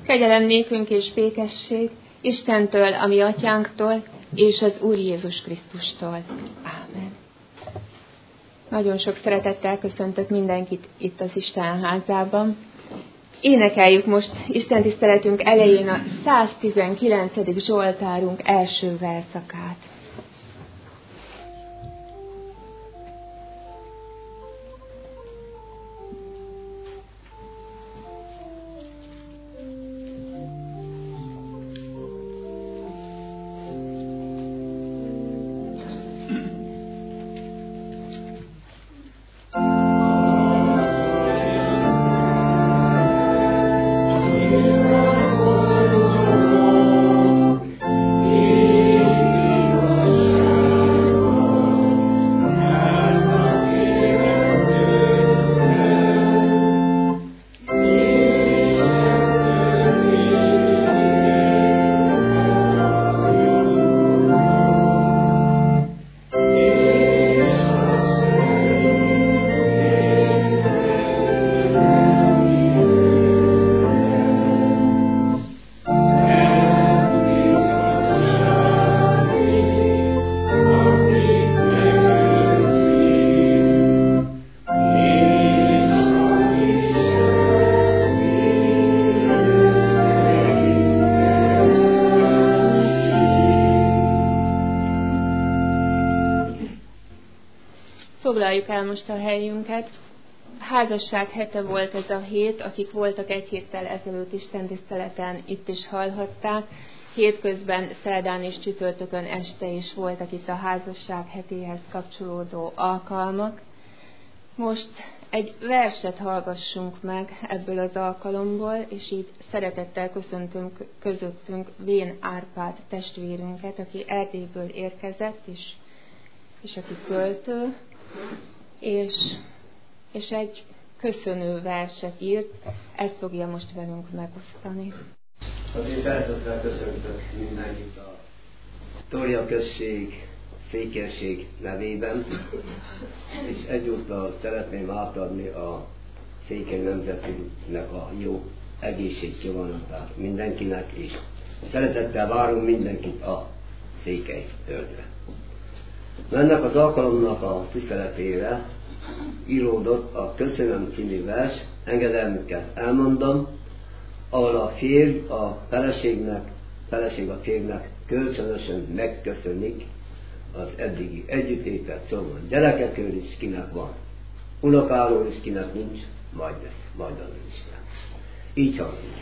Kegyelem nékünk és békesség Istentől, a mi atyánktól, és az Úr Jézus Krisztustól. Ámen. Nagyon sok szeretettel köszöntök mindenkit itt az Isten házában. Énekeljük most Isten tiszteletünk elején a 119. Zsoltárunk első verszakát. Foglaljuk el most a helyünket. Házasság hete volt ez a hét, akik voltak egy héttel ezelőtt istentiszteleten, itt is hallhatták. Hétközben, szerdán és csütörtökön este is voltak itt a házasság hetéhez kapcsolódó alkalmak. Most egy verset hallgassunk meg ebből az alkalomból, és így szeretettel köszöntünk közöttünk Vén Árpád testvérünket, aki Erdélyből érkezett, és aki költő, és egy köszönő verset írt, ezt fogja most velünk megosztani. Az én szeretettel köszöntök mindenkit a Torja község, székelység nevében, és egyúttal szeretném átadni a Székely Nemzetinek a jó egészségkívánatát mindenkinek, és szeretettel várunk mindenkit a Székely földre. Ennek az alkalomnak a tiszteletére íródott a Köszönöm című vers, engedelmüket elmondom, ahol a férj a feleségnek, feleség a férjnek kölcsönösen megköszönik az eddigi együttételt, szóval gyerekekről is kinek van, unokáról is kinek nincs, majd az Isten. Így hangzik.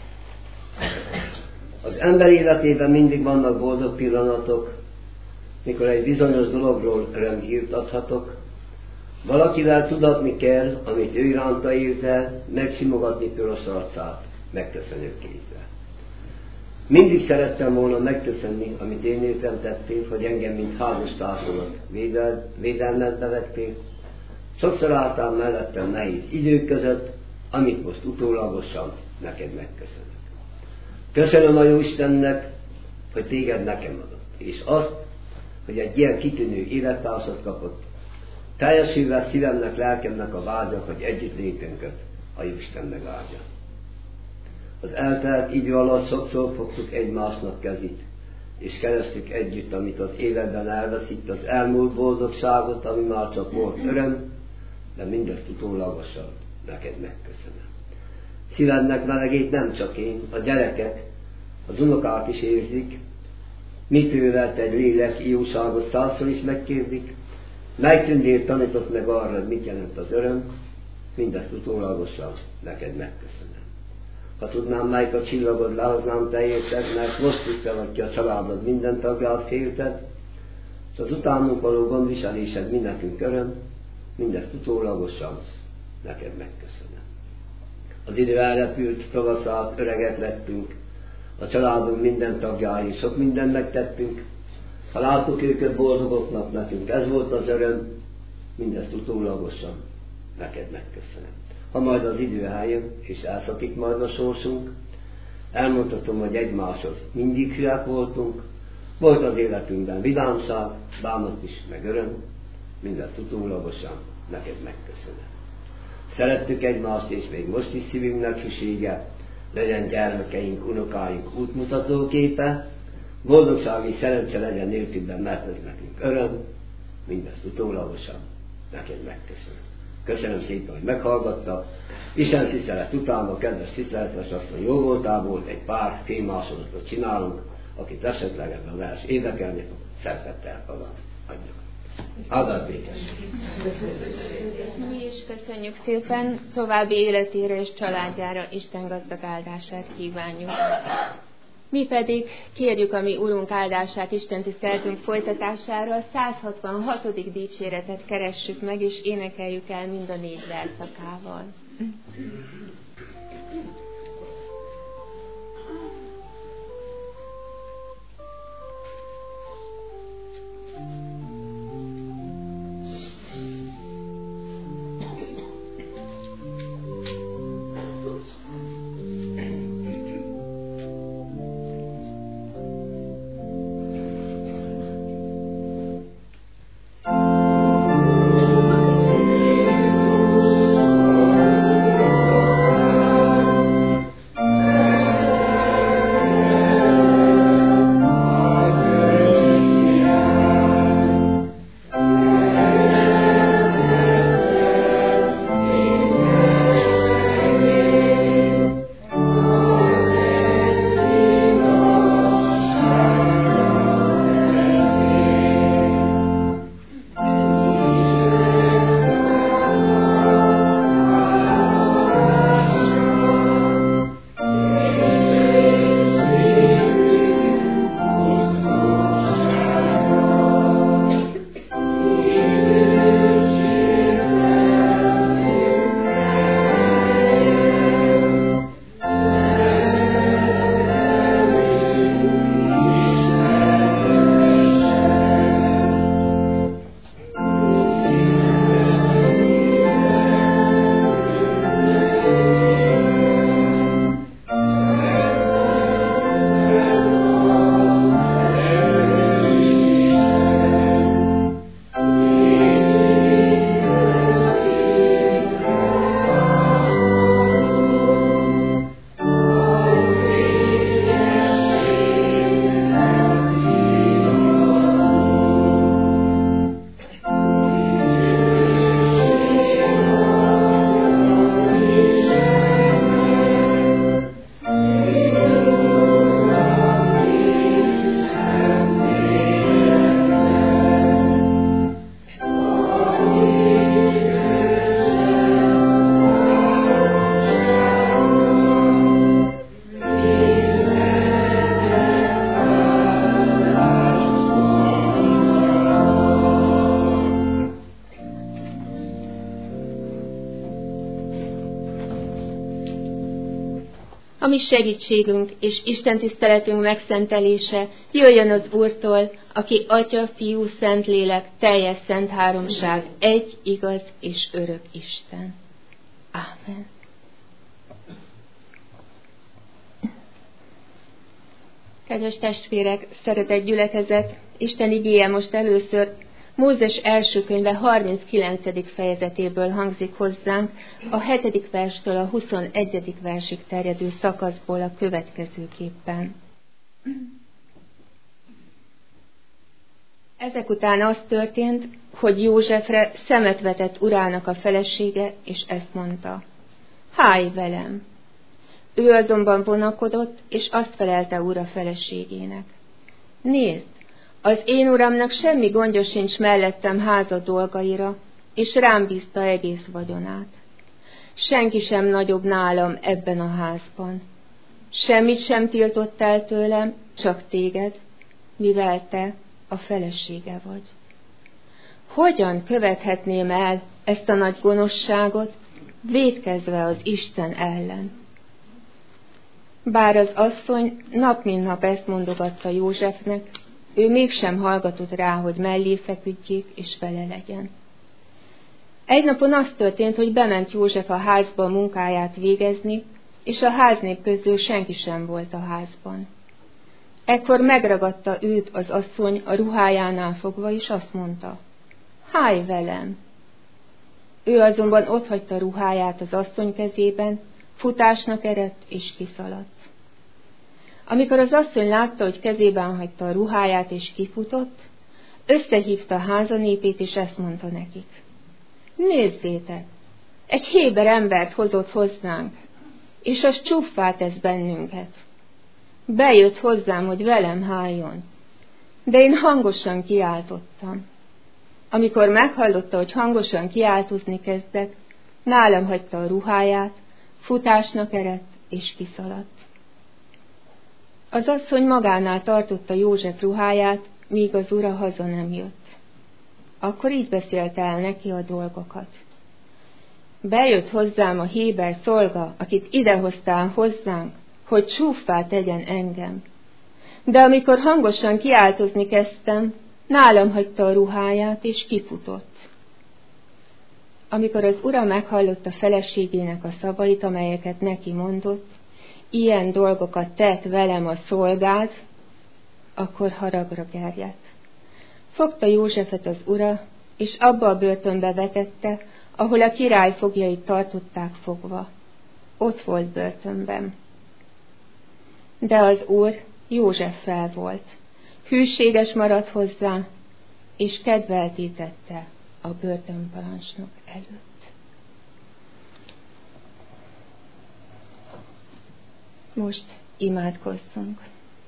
Az ember életében mindig vannak boldog pillanatok, mikor egy bizonyos dologról örömhírt adhatok, valakivel tudatni kell, amit ő iránta érzel, megsimogatni piros arcát, megköszönő kézzel. Mindig szerettem volna megköszönni, amit én értem tettél, hogy engem, mint házastársamat védelmetbe vettél. Sokszor álltál mellettem nehéz idők között, amit most utólagosan neked megköszönök. Köszönöm a Jóistennek, hogy téged nekem adott, és azt, hogy egy ilyen kitűnő élettársat kapott. Teljesülve szívemnek, lelkemnek a vágya, hogy együttlétünket a Jóisten megáldja. Az eltelt idő alatt sokszor fogtuk egymásnak kezét, és kerestük együtt, amit az életben elveszít, az elmúlt boldogságot, ami már csak volt öröm, de mindezt utólagosan neked megköszönöm. Szívednek melegét nem csak én, a gyerekek, az unokák is érzik, mitől egy lélek jóságos százszor is megkérdik, mely tündér tanított meg arra, hogy mit jelent az öröm, mindezt utólagosan neked megköszönöm. Ha tudnám, melyik a csillagod, lehoznám te érted, mert most tisztel, ki a családod minden tagját félted, és az utánunk való gondviselésed mindekünk öröm, mindezt utólagosan neked megköszönöm. Az idő elrepült, tavaszát, öregek lettünk, a családunk minden tagjái, sok mindent megtettünk, ha láttuk őket boldogoknak nekünk, ez volt az öröm, mindezt utólagosan neked megköszönöm. Ha majd az idő eljön, és elszakít majd a sorsunk, elmondhatom, hogy egymáshoz mindig hülyek voltunk, volt az életünkben vidámság, bánat is, meg öröm, mindezt utólagosan neked megköszönöm. Szerettük egymást, és még most is szívünknek hűsége, legyen gyermekeink, unokáink útmutatóképe, boldogság és szerencse legyen nélkülben, mert ez nekünk öröm, mindezt utólagosan neked megköszönöm. Köszönöm szépen, hogy meghallgatta. Isten tisztelet után a kedves tiszteletes asszony jó voltából egy pár fénymásolatot csinálunk, akit esetleg ebben a vers érdekelni fog, szeretettel adjuk. Áldás békesség! Mi is köszönjük szépen, további életére és családjára Isten gazdag áldását kívánjuk. Mi pedig kérjük a mi Urunk áldását Isten tiszteletünk folytatására, a 166. dicséretet keressük meg, és énekeljük el mind a 4 verszakával. A mi segítségünk és Isten tiszteletünk megszentelése jöjjön az Úrtól, aki Atya, Fiú, Szentlélek, teljes szent háromság, egy igaz és örök Isten. Ámen. Kedves testvérek, szeretett gyülekezet, Isten igéje most először Mózes első könyve 39. fejezetéből hangzik hozzánk, a 7. verstől a 21. versig terjedő szakaszból a következőképpen. Ezek után az történt, hogy Józsefre szemet vetett urának a felesége, és ezt mondta: Háj velem! Ő azonban vonakodott, és azt felelte ura feleségének: Nézd, az én uramnak semmi gondja sincs mellettem háza dolgaira, és rám bízta egész vagyonát. Senki sem nagyobb nálam ebben a házban. Semmit sem tiltott el tőlem, csak téged, mivel te a felesége vagy. Hogyan követhetném el ezt a nagy gonoszságot, vétkezve az Isten ellen? Bár az asszony nap mint nap ezt mondogatta Józsefnek, ő mégsem hallgatott rá, hogy mellé feküdjék és vele legyen. Egy napon az történt, hogy bement József a házba a munkáját végezni, és a háznép közül senki sem volt a házban. Ekkor megragadta őt az asszony a ruhájánál fogva, és azt mondta: Háj velem! Ő azonban otthagyta ruháját az asszony kezében, futásnak eredt és kiszaladt. Amikor az asszony látta, hogy kezében hagyta a ruháját és kifutott, összehívta a háza népét, és ezt mondta nekik: nézzétek, egy héber embert hozott hozzánk, és az csúffá tesz bennünket. Bejött hozzám, hogy velem háljon, de én hangosan kiáltottam. Amikor meghallotta, hogy hangosan kiáltozni kezdek, nálam hagyta a ruháját, futásnak eredt és kiszaladt. Az asszony magánál tartotta József ruháját, míg az ura haza nem jött. Akkor így beszélte el neki a dolgokat: bejött hozzám a héber szolga, akit idehoztál hozzánk, hogy csúffá tegyen engem. De amikor hangosan kiáltozni kezdtem, nálam hagyta a ruháját, és kifutott. Amikor az ura meghallotta feleségének a szavait, amelyeket neki mondott, ilyen dolgokat tett velem a szolgád, akkor haragra gerjedt. Fogta Józsefet az ura, és abba a börtönbe vetette, ahol a király foglyait tartották fogva. Ott volt börtönben. De az úr Józseffel volt, hűséges maradt hozzá, és kedveltítette a börtönparancsnok előtt. Most imádkozzunk.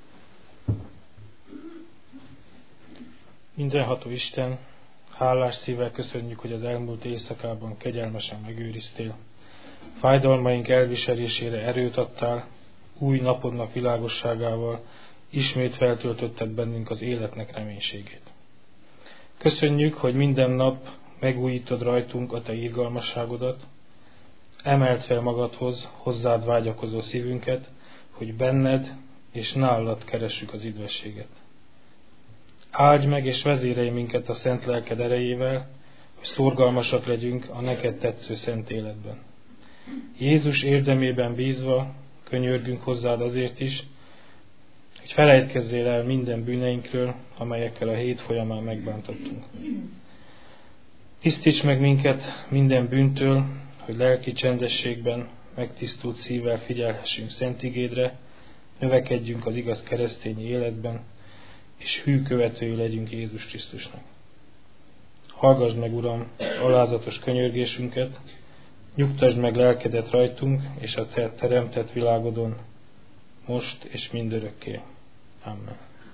Mindenható Isten, hálás szívvel köszönjük, hogy az elmúlt éjszakában kegyelmesen megőriztél. Fájdalmaink elviselésére erőt adtál, új napodnak világosságával ismét feltöltötted bennünk az életnek reménységét. Köszönjük, hogy minden nap megújítod rajtunk a te irgalmasságodat, emeld fel magadhoz, hozzád vágyakozó szívünket, hogy benned és nálad keressük az üdvességet. Áldj meg és vezérelj minket a szent lelked erejével, hogy szorgalmasak legyünk a neked tetsző szent életben. Jézus érdemében bízva könyörgünk hozzád azért is, hogy felejtkezzél el minden bűneinkről, amelyekkel a hét folyamán megbántottunk. Tisztíts meg minket minden bűntől, hogy lelki csendességben, megtisztult szívvel figyelhessünk szent igédre, növekedjünk az igaz keresztény életben, és hű követői legyünk Jézus Krisztusnak. Hallgass meg, Uram, alázatos könyörgésünket, nyugtasd meg lelkedet rajtunk és a te teremtett világodon, most és mindörökké. Amen.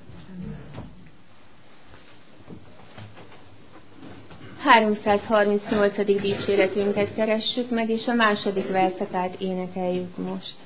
338. dicséretünket keressük meg, és a második verszakát énekeljük most.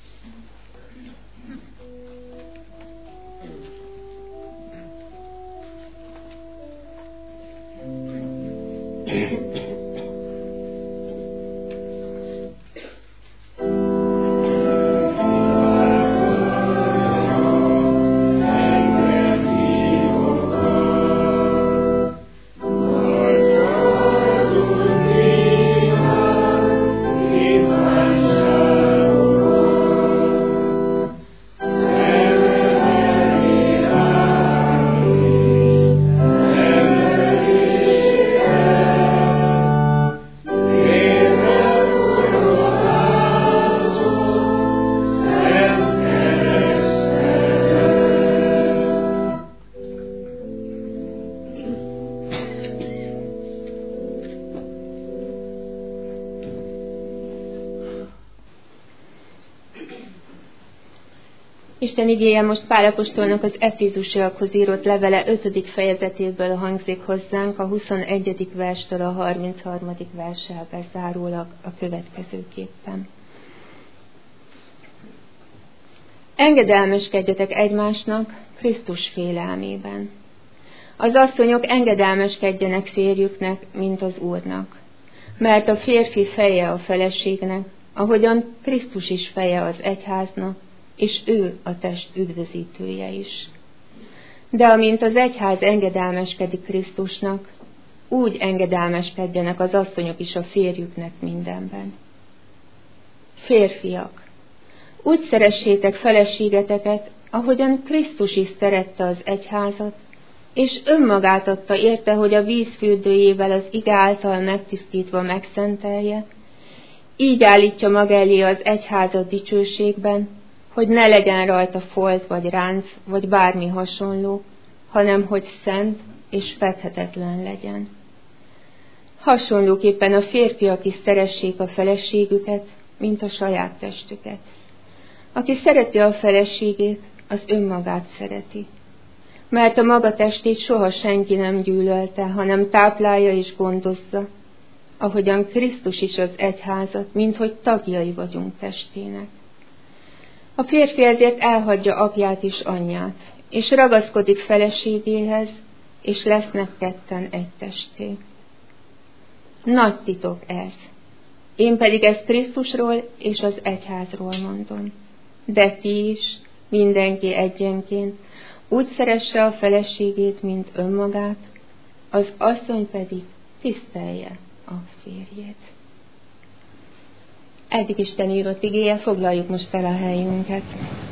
Isten igéje most Pál apostolnak az Efézusiakhoz írott levele 5. fejezetéből hangzik hozzánk, a 21. verstől a 33. verssel bezárólag a következőképpen. Engedelmeskedjetek egymásnak Krisztus félelmében. Az asszonyok engedelmeskedjenek férjüknek, mint az Úrnak, mert a férfi feje a feleségnek, ahogyan Krisztus is feje az egyháznak, és ő a test üdvözítője is. De amint az egyház engedelmeskedik Krisztusnak, úgy engedelmeskedjenek az asszonyok is a férjüknek mindenben. Férfiak, úgy szeressétek feleségeteket, ahogyan Krisztus is szerette az egyházat, és önmagát adta érte, hogy a vízfürdőjével az ige által megtisztítva megszentelje, így állítja maga elé az egyházat dicsőségben, hogy ne legyen rajta folt vagy ránc, vagy bármi hasonló, hanem hogy szent és fedhetetlen legyen. Hasonlóképpen a férfiak is szeressék a feleségüket, mint a saját testüket. Aki szereti a feleségét, az önmagát szereti. Mert a maga testét soha senki nem gyűlölte, hanem táplálja és gondozza, ahogyan Krisztus is az egyházat, minthogy tagjai vagyunk testének. A férfi ezért elhagyja apját és anyját, és ragaszkodik feleségéhez, és lesznek ketten egy testé. Nagy titok ez. Én pedig ezt Krisztusról és az egyházról mondom. De ti is, mindenki egyenként, úgy szeresse a feleségét, mint önmagát, az asszony pedig tisztelje a férjét. Eddig Isten írott igéje, foglaljuk most el a helyünket.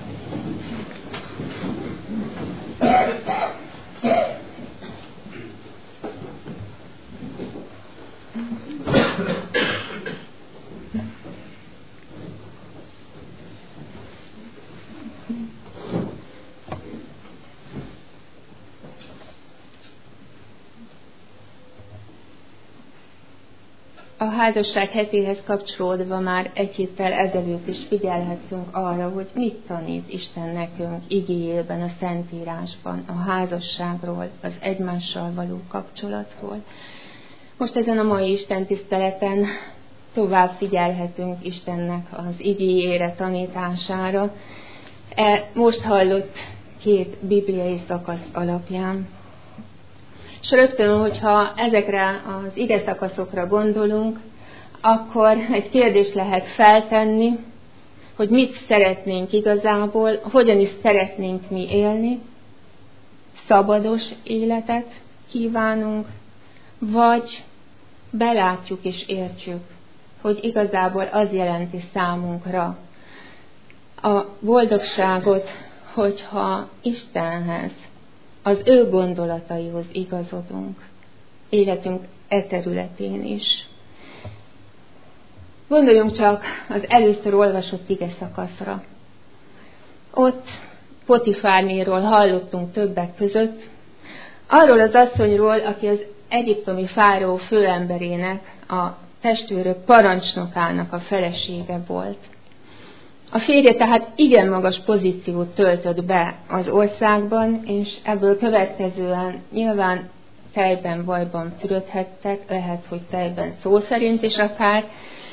A házasság hetéhez kapcsolódva már egy héttel ezelőtt is figyelhettünk arra, hogy mit tanít Isten nekünk igéjében, a Szentírásban, a házasságról, az egymással való kapcsolatról. Most ezen a mai istentiszteleten tovább figyelhetünk Istennek az igéjére, tanítására. Most hallott 2 bibliai szakasz alapján. És rögtön, hogyha ezekre az ige szakaszokra gondolunk, akkor egy kérdést lehet feltenni, hogy mit szeretnénk igazából, hogyan is szeretnénk mi élni, szabados életet kívánunk, vagy belátjuk és értjük, hogy igazából az jelenti számunkra a boldogságot, hogyha Istenhez, az ő gondolataihoz igazodunk, életünk területén is. Gondoljunk csak az először olvasott ige szakaszra. Ott Potifárnéról hallottunk többek között, arról az asszonyról, aki az egyiptomi fáraó főemberének, a testőrök parancsnokának a felesége volt. A férje tehát igen magas pozíciót töltött be az országban, és ebből következően nyilván tejben, vajban fürödhettek, lehet, hogy tejben szó szerint is akár,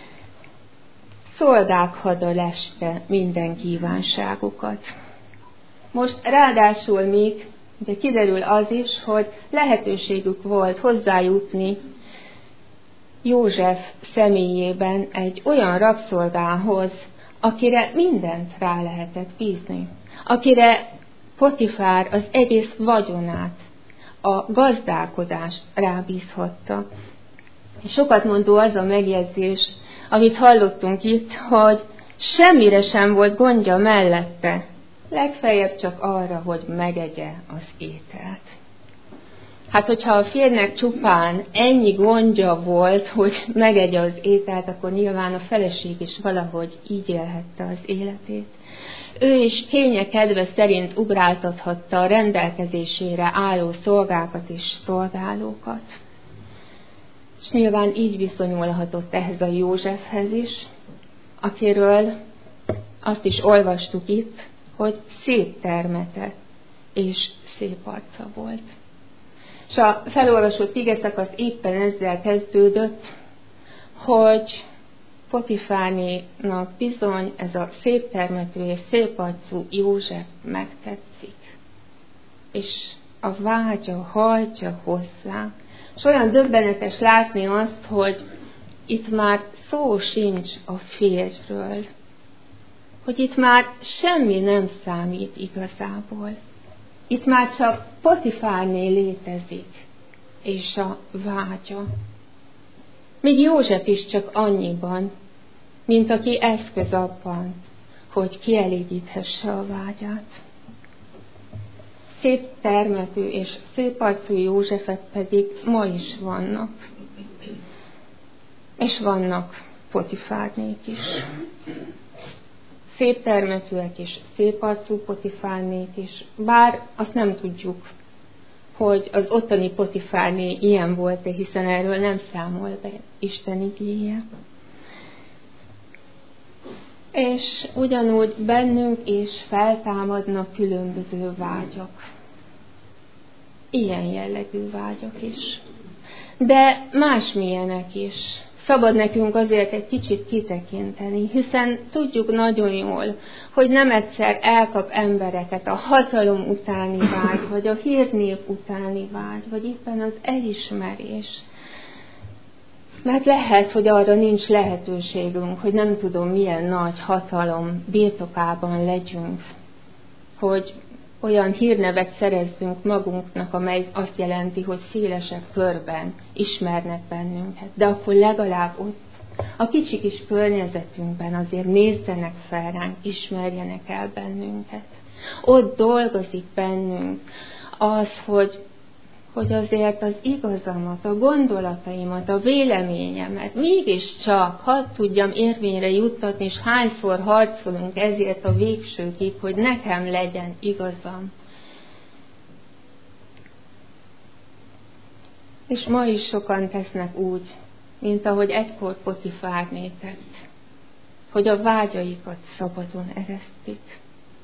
szolgák hada leste minden kívánságukat. Most ráadásul még ugye kiderül az is, hogy lehetőségük volt hozzájutni József személyében egy olyan rabszolgához, akire mindent rá lehetett bízni, akire Potifár az egész vagyonát, a gazdálkodást rábízhatta. És sokat mondó az a megjegyzés, amit hallottunk itt, hogy semmire sem volt gondja mellette, legfeljebb csak arra, hogy megegye az ételt. Hát, hogyha a férjnek csupán ennyi gondja volt, hogy megegye az ételt, akkor nyilván a feleség is valahogy így élhette az életét. Ő is kénye kedve szerint ugráltathatta a rendelkezésére álló szolgákat és szolgálókat. És nyilván így viszonyulhatott ehhez a Józsefhez is, akiről azt is olvastuk itt, hogy szép termete és szép arca volt. És a felolvasott igeszakasz éppen ezzel kezdődött, hogy Potifárnénak bizony ez a szép termetű és szép arcú József megtetszik. És a vágya hajtja hozzá. És olyan döbbenetes látni azt, hogy itt már szó sincs a férjről. Hogy itt már semmi nem számít igazából. Itt már csak Potifárné létezik, és a vágya. Míg József is csak annyiban, mint aki eszköz abban, hogy kielégíthesse a vágyát. Szép termetű és szép arcú Józsefek pedig ma is vannak. És vannak Potifárnék is. Szép termetűek is, szép arcú Potifárnék is, bár azt nem tudjuk, hogy az ottani Potifárné ilyen volt-e, hiszen erről nem számol be Isten igéje. És ugyanúgy bennünk is feltámadnak különböző vágyak. Ilyen jellegű vágyak is. De másmilyenek is. Szabad nekünk azért egy kicsit kitekinteni, hiszen tudjuk nagyon jól, hogy nem egyszer elkap embereket a hatalom utáni vágy, vagy a hírnév utáni vágy, vagy éppen az elismerés. Mert lehet, hogy arra nincs lehetőségünk, hogy nem tudom milyen nagy hatalom birtokában legyünk, hogy olyan hírnevet szerezzünk magunknak, amely azt jelenti, hogy szélesebb körben ismernek bennünket. De akkor legalább ott, a kicsi kis környezetünkben azért nézzenek fel ránk, ismerjenek el bennünket. Ott dolgozik bennünk az, hogy azért az igazamat, a gondolataimat, a véleményemet mégiscsak hadd tudjam érvényre juttatni, és hányszor harcolunk ezért a végsőkig, hogy nekem legyen igazam. És ma is sokan tesznek úgy, mint ahogy egykor Potifárné tett, hogy a vágyaikat szabadon eresztik.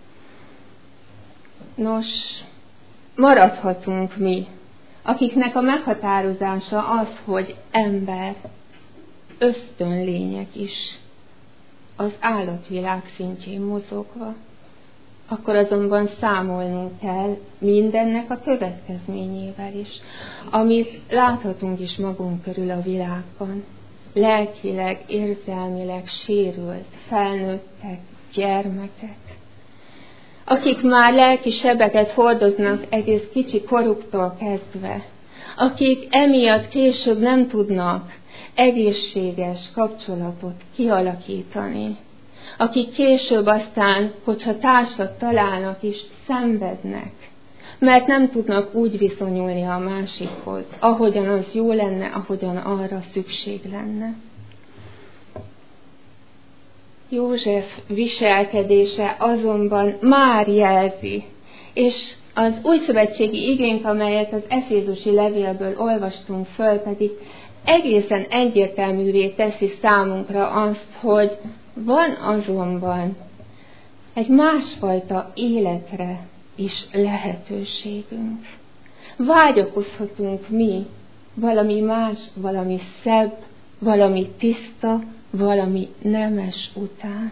Nos, maradhatunk mi, akiknek a meghatározása az, hogy ember, ösztönlények is, az állatvilág szintjén mozogva. Akkor azonban számolnunk kell mindennek a következményével is, amit láthatunk is magunk körül a világban. Lelkileg, érzelmileg sérült, felnőttek, gyermekek, akik már lelki sebeket hordoznak egész kicsi koruktól kezdve, akik emiatt később nem tudnak egészséges kapcsolatot kialakítani, akik később aztán, hogyha társat találnak is, szenvednek, mert nem tudnak úgy viszonyulni a másikhoz, ahogyan az jó lenne, ahogyan arra szükség lenne. József viselkedése azonban már jelzi, és az újszövetségi igénk, amelyet az Efézusi levélből olvastunk föl, pedig egészen egyértelművé teszi számunkra azt, hogy van azonban egy másfajta életre is lehetőségünk. Vágyakozhatunk mi valami más, valami szebb, valami tiszta, valami nemes után.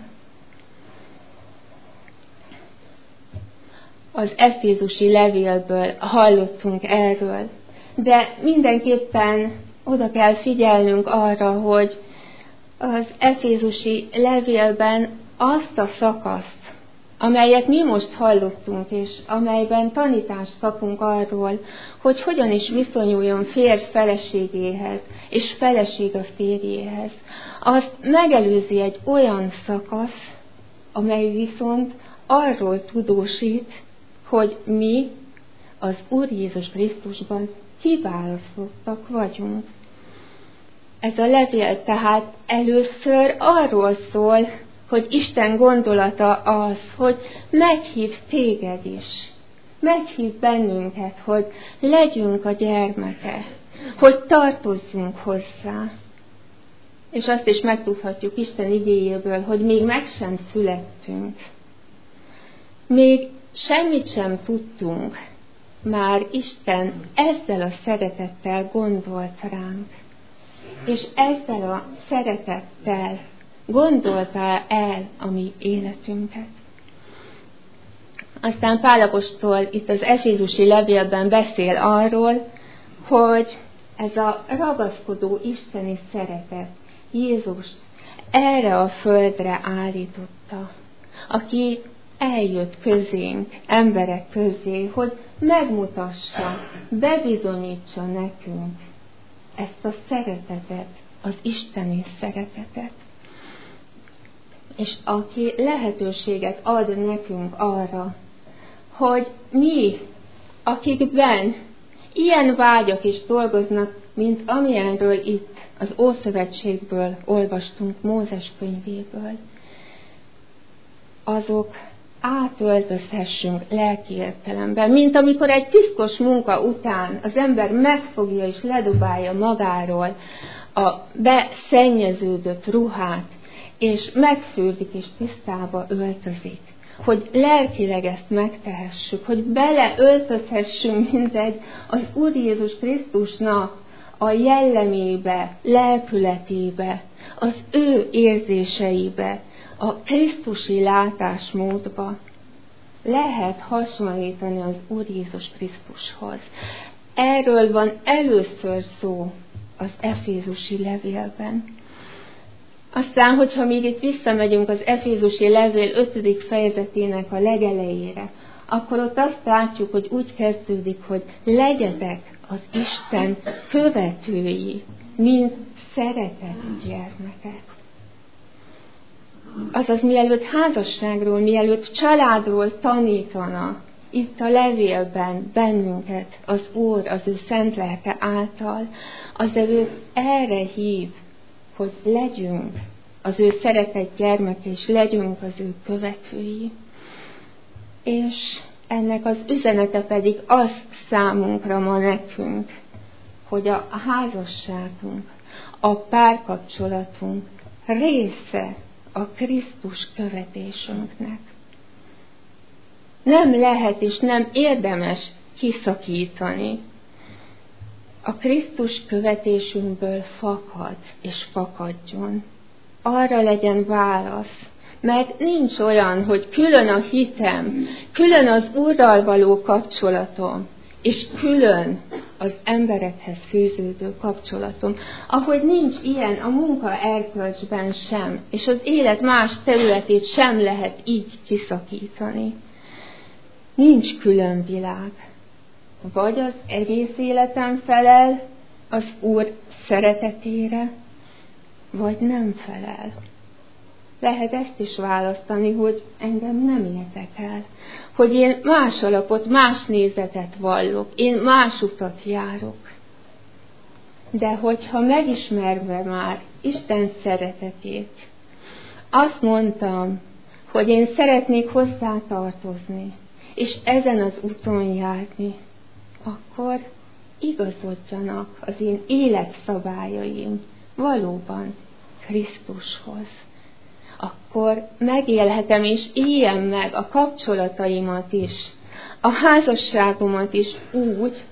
Az Efézusi levélből hallottunk erről, de mindenképpen oda kell figyelnünk arra, hogy az Efézusi levélben azt a szakaszt, amelyet mi most hallottunk, és amelyben tanítást kapunk arról, hogy hogyan is viszonyuljon férj feleségéhez, és feleség a férjéhez, azt megelőzi egy olyan szakasz, amely viszont arról tudósít, hogy mi az Úr Jézus Krisztusban kiválasztottak vagyunk. Ez a levél tehát először arról szól, hogy Isten gondolata az, hogy meghív téged is. Meghív bennünket, hogy legyünk a gyermeke, hogy tartozzunk hozzá. És azt is megtudhatjuk Isten igéjéből, hogy még meg sem születtünk. Még semmit sem tudtunk, már Isten ezzel a szeretettel gondolt ránk. És ezzel a szeretettel gondolta el a mi életünket. Aztán Pál apostol itt az Efézusi levélben beszél arról, hogy ez a ragaszkodó isteni szeretet Jézust erre a földre állította, aki eljött közénk, emberek közé, hogy megmutassa, bebizonyítsa nekünk ezt a szeretetet, az isteni szeretetet. És aki lehetőséget ad nekünk arra, hogy mi, akikben ilyen vágyak is dolgoznak mint amilyenről itt az Ószövetségből olvastunk, Mózes könyvéből, azok átöltözhessünk lelki értelemben, mint amikor egy piszkos munka után az ember megfogja és ledobálja magáról a beszennyeződött ruhát, és megfürdik és tisztába öltözik. Hogy lelkileg ezt megtehessük, hogy beleöltözhessünk mindegy az Úr Jézus Krisztusnak a jellemébe, lelkületébe, az ő érzéseibe, a krisztusi látásmódba. Lehet hasonlítani az Úr Jézus Krisztushoz. Erről van először szó az Efézusi levélben. Aztán, hogyha még itt visszamegyünk az Efézusi levél 5. fejezetének a legelejére, akkor ott azt látjuk, hogy úgy kezdődik, hogy legyetek az Isten követői, mint szeretett gyermekek. Azaz, mielőtt házasságról, mielőtt családról tanítana itt a levélben bennünket az Úr, az ő szent lelke által, az ő erre hív, hogy legyünk az ő szeretett gyermeke, és legyünk az ő követői. És ennek az üzenete pedig az számunkra ma nekünk, hogy a házasságunk, a párkapcsolatunk része a Krisztus követésünknek. Nem lehet és nem érdemes kiszakítani. A Krisztus követésünkből fakad és fakadjon. Arra legyen válasz, mert nincs olyan, hogy külön a hitem, külön az Úrral való kapcsolatom, és külön az emberekhez fűződő kapcsolatom. Ahogy nincs ilyen a munka erkölcsben sem, és az élet más területét sem lehet így kiszakítani. Nincs külön világ. Vagy az egész életem felel az Úr szeretetére, vagy nem felel. Lehet ezt is választani, hogy engem nem érdekel, hogy én más alapot, más nézetet vallok, én más utat járok. De hogyha megismerve már Isten szeretetét, azt mondtam, hogy én szeretnék hozzá tartozni, és ezen az úton járni, akkor igazodjanak az én életszabályaim valóban Krisztushoz. Akkor megélhetem és éljem meg a kapcsolataimat is, a házasságomat is úgy,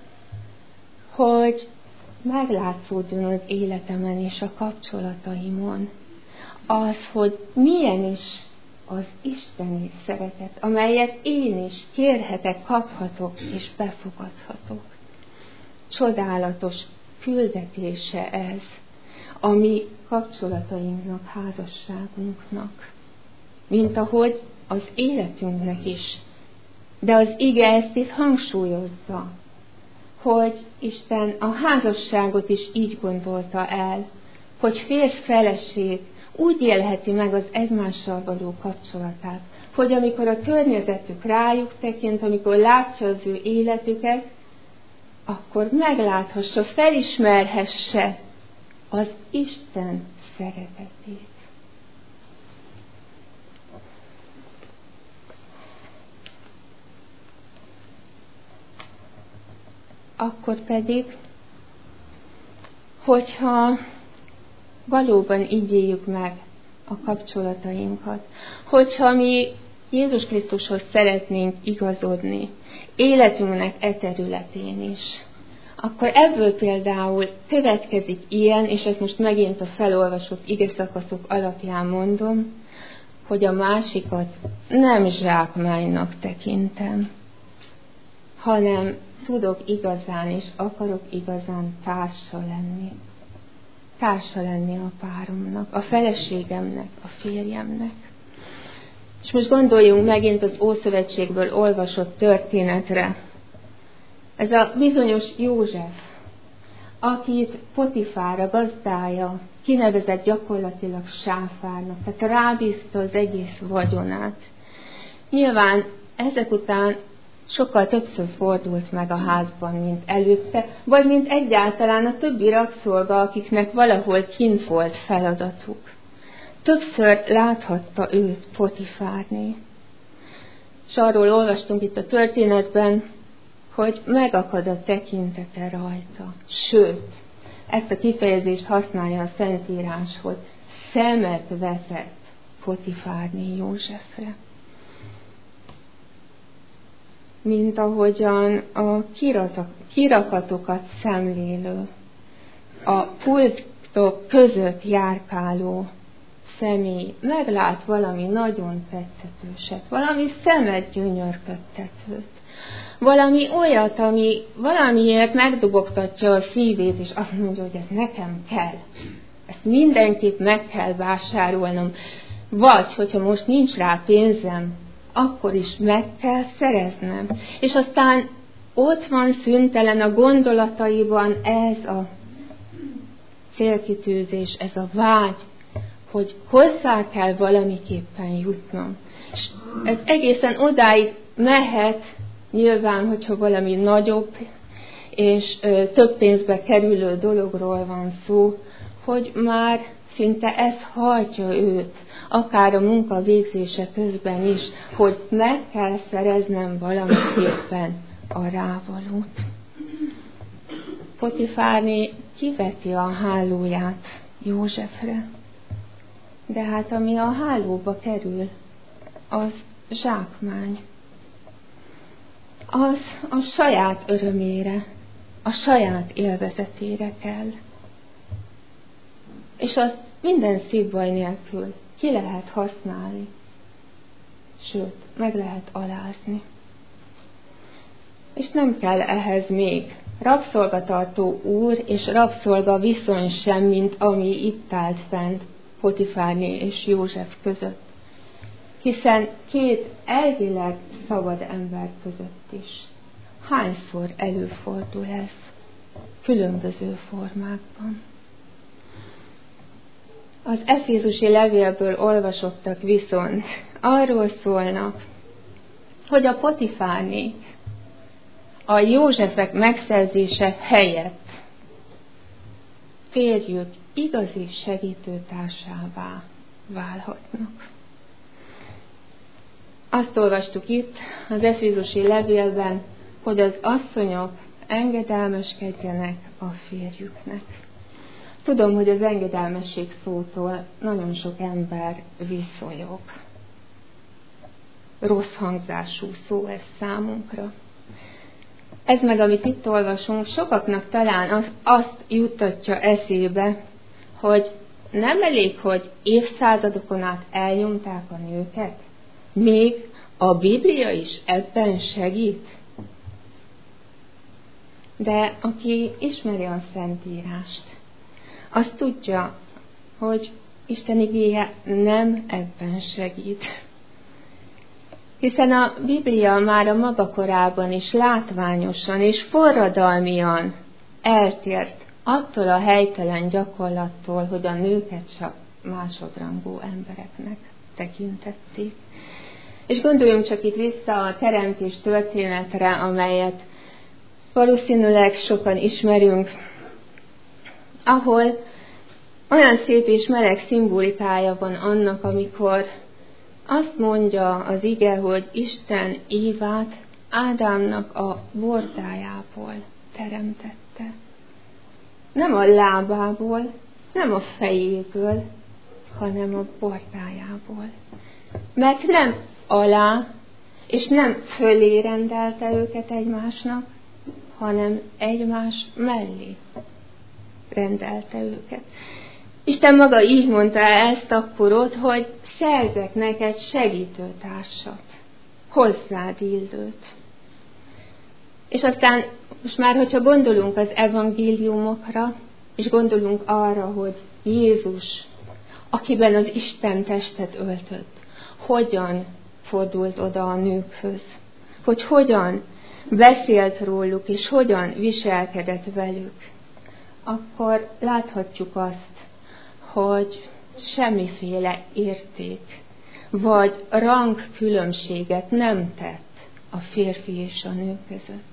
hogy meglátszódjon az életemen és a kapcsolataimon az, hogy milyen is az isteni szeretet, amelyet én is kérhetek, kaphatok és befogadhatok. Csodálatos küldetése ez a mi kapcsolatainknak, házasságunknak, mint ahogy az életünknek is. De az ige ezt itt hangsúlyozza, hogy Isten a házasságot is így gondolta el, hogy férj-feleség úgy élheti meg az egymással való kapcsolatát, hogy amikor a környezetük rájuk tekint, amikor látja az ő életüket, akkor megláthassa, felismerhesse az Isten szeretetét. Akkor pedig, hogyha valóban így éljük meg a kapcsolatainkat, hogyha mi Jézus Krisztushoz szeretnénk igazodni, életünknek e területén is, akkor ebből például következik ilyen, és ezt most megint a felolvasott igeszakaszok alapján mondom, hogy a másikat nem zsákmánynak tekintem, hanem tudok igazán és akarok igazán társa lenni. Társa lenni a páromnak, a feleségemnek, a férjemnek. És most gondoljunk megint az Ószövetségből olvasott történetre. Ez a bizonyos József, akit Potifár, a gazdája, kinevezett gyakorlatilag sáfárnak, tehát rábízta az egész vagyonát. Nyilván ezek után sokkal többször fordult meg a házban, mint előtte, vagy mint egyáltalán a többi rabszolga, akiknek valahol kint volt feladatuk. Többször láthatta őt Potifárné. És arról olvastunk itt a történetben, hogy megakad a tekintete rajta. Sőt, ezt a kifejezést használja a Szentírás, hogy szemet vetett Potifárné Józsefre. Mint ahogyan a kirakatokat szemlélő, a pultok között járkáló személy meglát valami nagyon tetszetőset, valami szemet gyönyörködtetőt, valami olyat, ami valamiért megdobogtatja a szívét, és azt mondja, hogy ez nekem kell. Ezt mindenképp meg kell vásárolnom. Vagy, hogyha most nincs rá pénzem, akkor is meg kell szereznem. És aztán ott van szüntelen a gondolataiban ez a célkitűzés, ez a vágy, hogy hozzá kell valamiképpen jutnom. És ez egészen odáig mehet, nyilván, hogyha valami nagyobb és több pénzbe kerülő dologról van szó, hogy már szinte ez hajtja őt, akár a munka végzése közben is, hogy meg kell szereznem valamiképpen a rávalót. Potifárné kiveti a hálóját Józsefre, de hát ami a hálóba kerül, az zsákmány. Az a saját örömére, a saját élvezetére kell. És azt minden szívbaj nélkül ki lehet használni, sőt, meg lehet alázni. És nem kell ehhez még rabszolgatartó úr és rabszolga viszony sem, mint ami itt állt fent Potifárné és József között. Hiszen két elvileg szabad ember között is hányszor előfordul ez különböző formákban. Az efézusi levélből olvasottak viszont arról szólnak, hogy a Potifárnék a Józsefek megszerzése helyett férjük igazi segítőtársává válhatnak. Azt olvastuk itt az efézusi levélben, hogy az asszonyok engedelmeskedjenek a férjüknek. Tudom, hogy az engedelmesség szótól nagyon sok ember visszajog. Rossz hangzású szó ez számunkra. Ez meg, amit itt olvasunk, sokaknak talán azt juttatja eszébe, hogy nem elég, hogy évszázadokon át elnyomták a nőket, még a Biblia is ebben segít. De aki ismeri a Szentírást, azt tudja, hogy Isten igéje nem ebben segít. Hiszen a Biblia már a maga korában is látványosan és forradalmian eltért attól a helytelen gyakorlattól, hogy a nőket csak másodrangú embereknek tekintették. És gondoljunk csak itt vissza a teremtés történetre, amelyet valószínűleg sokan ismerünk, ahol olyan szép és meleg szimbolikája van annak, amikor azt mondja az ige, hogy Isten Évát Ádámnak a bordájából teremtette. Nem a lábából, nem a fejéből, hanem a bordájából. Mert nem alá és nem fölé rendelte őket egymásnak, hanem egymás mellé rendelte őket. Isten maga így mondta ezt akkor ott, hogy szerzek neked segítőtársat, hozzád illőt. És aztán most már, hogyha gondolunk az evangéliumokra, és gondolunk arra, hogy Jézus, akiben az Isten testet öltött, hogyan fordult oda a nőkhöz, hogy hogyan beszélt róluk, és hogyan viselkedett velük, akkor láthatjuk azt, hogy semmiféle érték vagy rangkülönbséget nem tett a férfi és a nő között.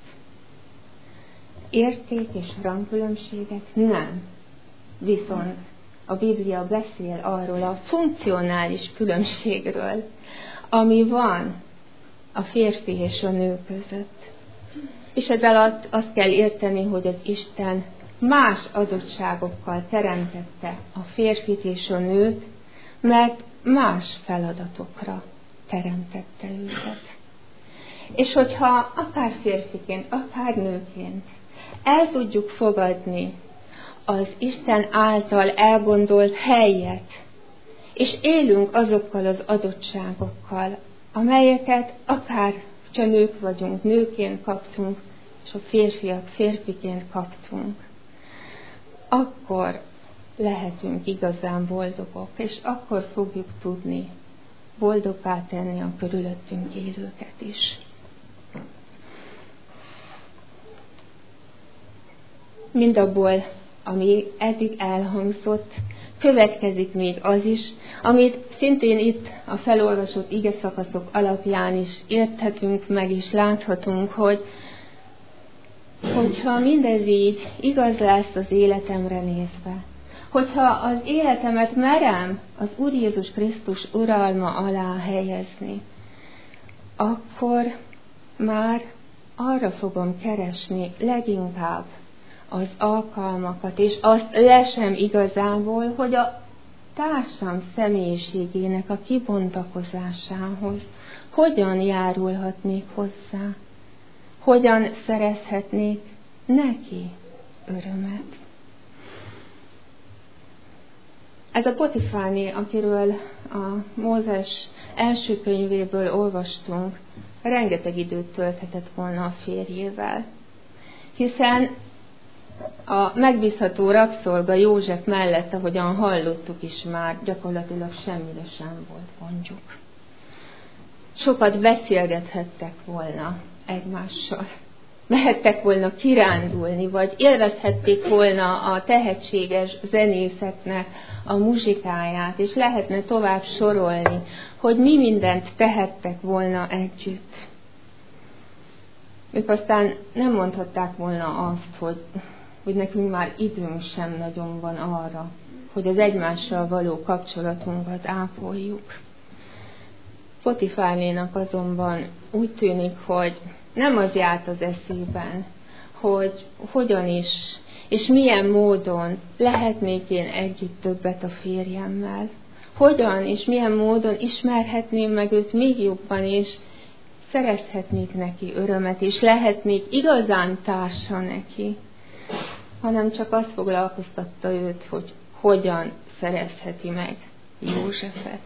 Érték és rangkülönbségek nem. Viszont a Biblia beszél arról a funkcionális különbségről, ami van a férfi és a nő között. És ez alatt azt kell érteni, hogy az Isten más adottságokkal teremtette a férfit és a nőt, mert más feladatokra teremtette őket. És hogyha akár férfiként, akár nőként el tudjuk fogadni az Isten által elgondolt helyet, és élünk azokkal az adottságokkal, amelyeket akár, ha nők vagyunk, nőként kaptunk, és a férfiak férfiként kaptunk, akkor lehetünk igazán boldogok, és akkor fogjuk tudni boldoggá tenni a körülöttünk élőket is. Mindabból, ami eddig elhangzott, következik még az is, amit szintén itt a felolvasott igeszakaszok alapján is érthetünk meg és láthatunk, hogyha mindez így igaz lesz az életemre nézve, hogyha az életemet merem az Úr Jézus Krisztus uralma alá helyezni, akkor már arra fogom keresni leginkább az alkalmakat, és azt lesem igazából, hogy a társam személyiségének a kibontakozásához hogyan járulhatnék hozzá, hogyan szerezhetnék neki örömet. Ez a Potifárné, akiről a Mózes első könyvéből olvastunk, rengeteg időt tölthetett volna a férjével, hiszen a megbízható rabszolga József mellett, ahogyan hallottuk is már, gyakorlatilag semmire sem volt gondjuk. Sokat beszélgethettek volna egymással. Mehettek volna kirándulni, vagy élvezhették volna a tehetséges zenészeknek a muzsikáját, és lehetne tovább sorolni, hogy mi mindent tehettek volna együtt. Ők aztán nem mondhatták volna azt, hogy nekünk már időnk sem nagyon van arra, hogy az egymással való kapcsolatunkat ápoljuk. Potifárnénak azonban úgy tűnik, hogy nem az járt az eszében, hogy hogyan is, és milyen módon lehetnék én együtt többet a férjemmel. Hogyan és milyen módon ismerhetném meg őt még jobban, és szerezhetnék neki örömet, és lehetnék igazán társa neki. Hanem csak azt foglalkoztatta őt, hogy hogyan szerezheti meg Józsefet.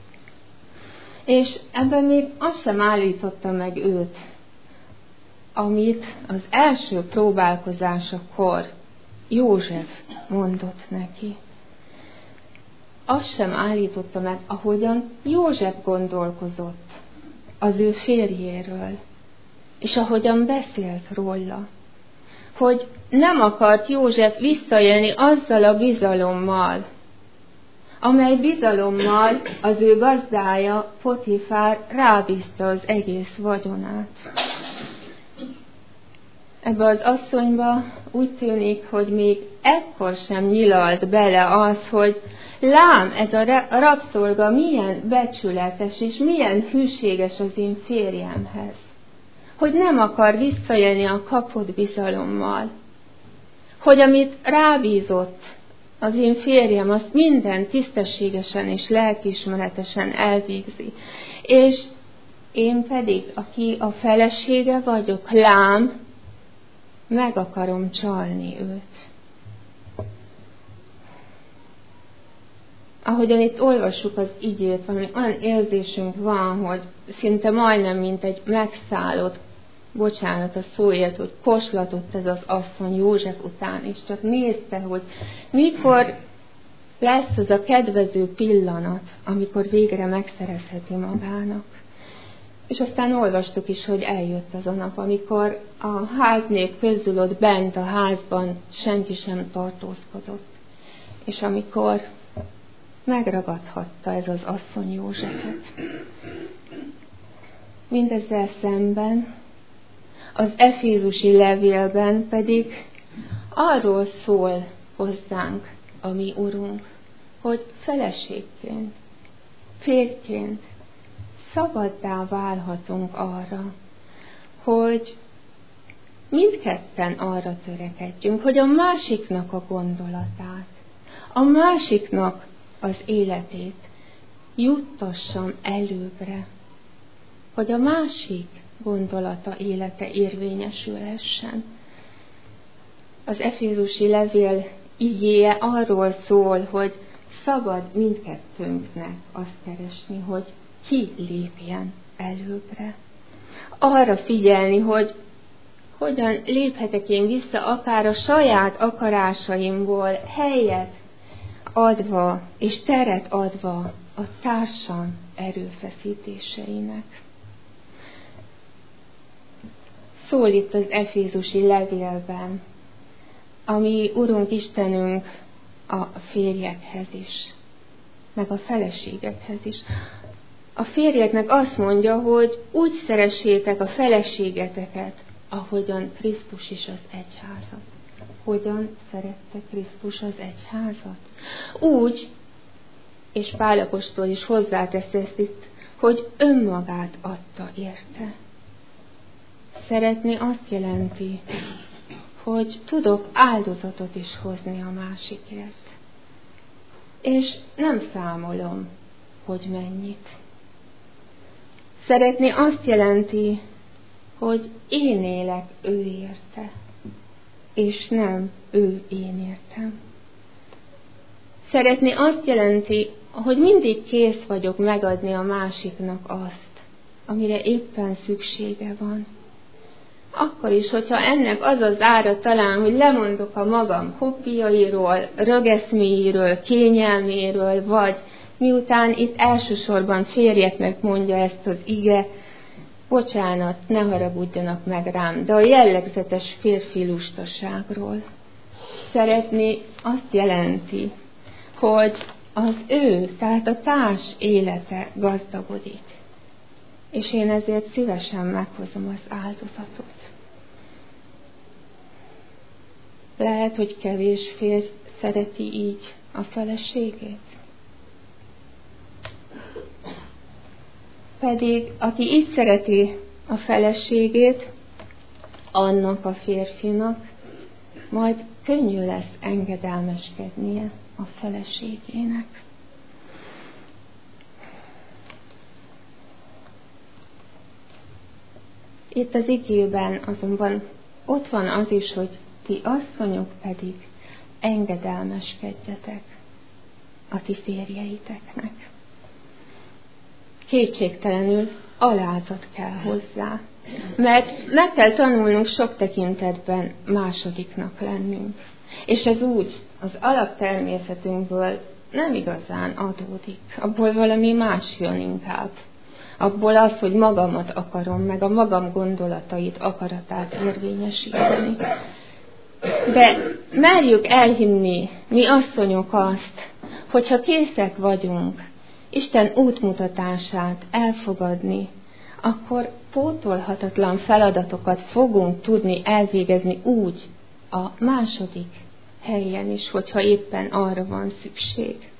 És ebben még azt sem állította meg őt, amit az első próbálkozásakor József mondott neki. Azt sem állította meg, ahogyan József gondolkozott az ő férjéről, és ahogyan beszélt róla, hogy nem akart József visszaélni azzal a bizalommal, amely bizalommal az ő gazdája Potifár rábízta az egész vagyonát. Ebbe az asszonyba úgy tűnik, hogy még ekkor sem nyilalt bele az, hogy lám, ez a rabszolga milyen becsületes és milyen hűséges az én férjemhez. Hogy nem akar visszaélni a kapott bizalommal. Hogy amit rábízott az én férjem, azt minden tisztességesen és lelkiismeretesen elvégzi. És én pedig, aki a felesége vagyok, lám, meg akarom csalni őt. Ahogyan itt olvassuk az igét, valami olyan érzésünk van, hogy szinte majdnem, mint egy megszállott, bocsánat a szóért, hogy koslatott ez az asszony József után, és csak nézte, hogy mikor lesz az a kedvező pillanat, amikor végre megszerezheti magának. És aztán olvastuk is, hogy eljött az a nap, amikor a háznép közül ott bent a házban senki sem tartózkodott. És amikor megragadhatta ez az asszony Józsefet. Mindezzel szemben az efézusi levélben pedig arról szól hozzánk a mi Urunk, hogy feleségként, férjként szabaddá válhatunk arra, hogy mindketten arra törekedjünk, hogy a másiknak a gondolatát, a másiknak az életét juttassam előbbre, hogy a másik gondolata, élete érvényesülhessen. Az efézusi levél igéje arról szól, hogy szabad mindkettőnknek azt keresni, hogy ki lépjen előbbre. Arra figyelni, hogy hogyan léphetek én vissza akár a saját akarásaimból, helyet adva és teret adva a társam erőfeszítéseinek. Szól itt az efézusi levélben, ami Urunk Istenünk a férjekhez is, meg a feleségekhez is. A férjeknek azt mondja, hogy úgy szeressétek a feleségeteket, ahogyan Krisztus is az egyházat. Hogyan szerette Krisztus az egyházat? Úgy, és Pál apostol is hozzátesz ezt itt, hogy önmagát adta érte. Szeretni azt jelenti, hogy tudok áldozatot is hozni a másikért. És nem számolom, hogy mennyit. Szeretni azt jelenti, hogy én élek ő érte, és nem ő én értem. Szeretni azt jelenti, hogy mindig kész vagyok megadni a másiknak azt, amire éppen szüksége van. Akkor is, hogyha ennek az az ára talán, hogy lemondok a magam hobbiairól, rögeszméiről, kényelméről, vagy miután itt elsősorban férjeknek mondja ezt az ige, bocsánat, ne haragudjanak meg rám, de a jellegzetes férfi lustaságról. Szeretni azt jelenti, hogy az ő, tehát a társ élete gazdagodik. És én ezért szívesen meghozom az áldozatot. Lehet, hogy kevés férj szereti így a feleségét. Pedig, aki így szereti a feleségét, annak a férfinak majd könnyű lesz engedelmeskednie a feleségének. Itt az igében azonban ott van az is, hogy ti asszonyok pedig engedelmeskedjetek a ti férjeiteknek. Kétségtelenül alázat kell hozzá, mert meg kell tanulnunk sok tekintetben másodiknak lennünk. És ez úgy az alaptermészetünkből nem igazán adódik, abból valami más jön inkább. Abból az, hogy magamat akarom, meg a magam gondolatait, akaratát érvényesíteni. De merjük elhinni, mi asszonyok azt, hogyha készek vagyunk Isten útmutatását elfogadni, akkor pótolhatatlan feladatokat fogunk tudni elvégezni úgy a második helyen is, hogyha éppen arra van szükség.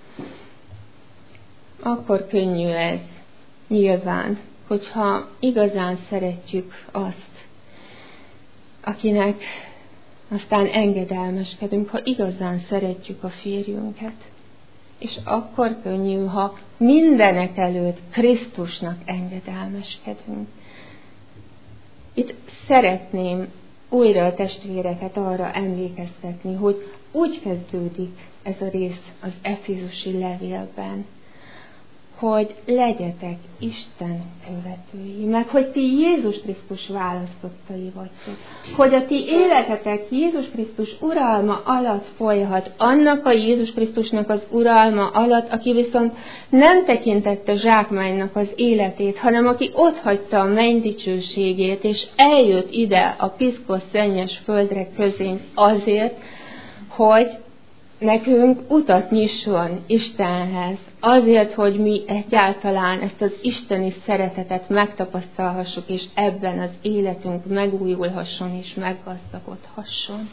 Akkor könnyű ez. Nyilván, hogyha igazán szeretjük azt, akinek aztán engedelmeskedünk, ha igazán szeretjük a férjünket. És akkor könnyű, ha mindenek előtt Krisztusnak engedelmeskedünk. Itt szeretném újra a testvéreket arra emlékeztetni, hogy úgy kezdődik ez a rész az efézusi levélben, hogy legyetek Isten követői, meg hogy ti Jézus Krisztus választottai vagytok, hogy a ti életetek Jézus Krisztus uralma alatt folyhat, annak a Jézus Krisztusnak az uralma alatt, aki viszont nem tekintette zsákmánynak az életét, hanem aki otthagyta a menny dicsőségét, és eljött ide a piszkos, szennyes földre közénk azért, hogy nekünk utat nyisson Istenhez, azért, hogy mi egyáltalán ezt az isteni szeretetet megtapasztalhassuk, és ebben az életünk megújulhasson és meggazdagodhasson.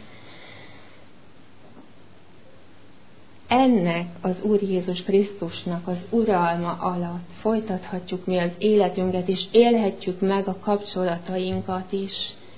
Ennek az Úr Jézus Krisztusnak az uralma alatt folytathatjuk mi az életünket, és élhetjük meg a kapcsolatainkat is.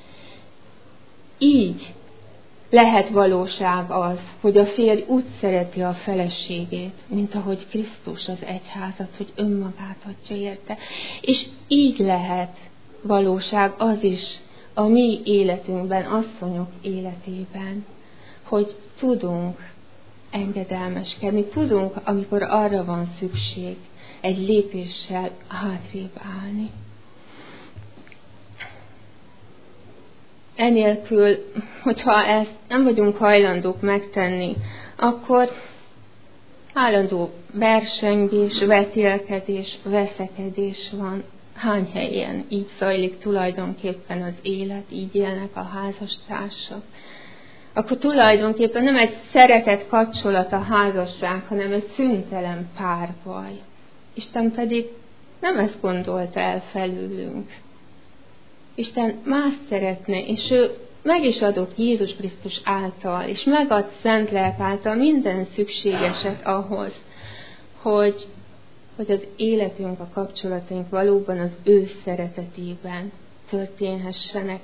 Így lehet valóság az, hogy a férj úgy szereti a feleségét, mint ahogy Krisztus az egyházat, hogy önmagát adja érte. És így lehet valóság az is a mi életünkben, asszonyok életében, hogy tudunk engedelmeskedni, tudunk, amikor arra van szükség, egy lépéssel hátrébb állni. Enélkül, hogyha ezt nem vagyunk hajlandók megtenni, akkor állandó versengés, vetélkedés, veszekedés van. Hány helyen így zajlik tulajdonképpen az élet, így élnek a házastársak. Akkor tulajdonképpen nem egy szeretet kapcsolat a házasság, hanem egy szüntelen párbaj. Isten pedig nem ezt gondolta el felülünk. Isten más szeretne, és ő meg is adott Jézus Krisztus által, és megad Szent Lelk által minden szükségeset ahhoz, hogy az életünk, a kapcsolataink valóban az ő szeretetében történhessenek.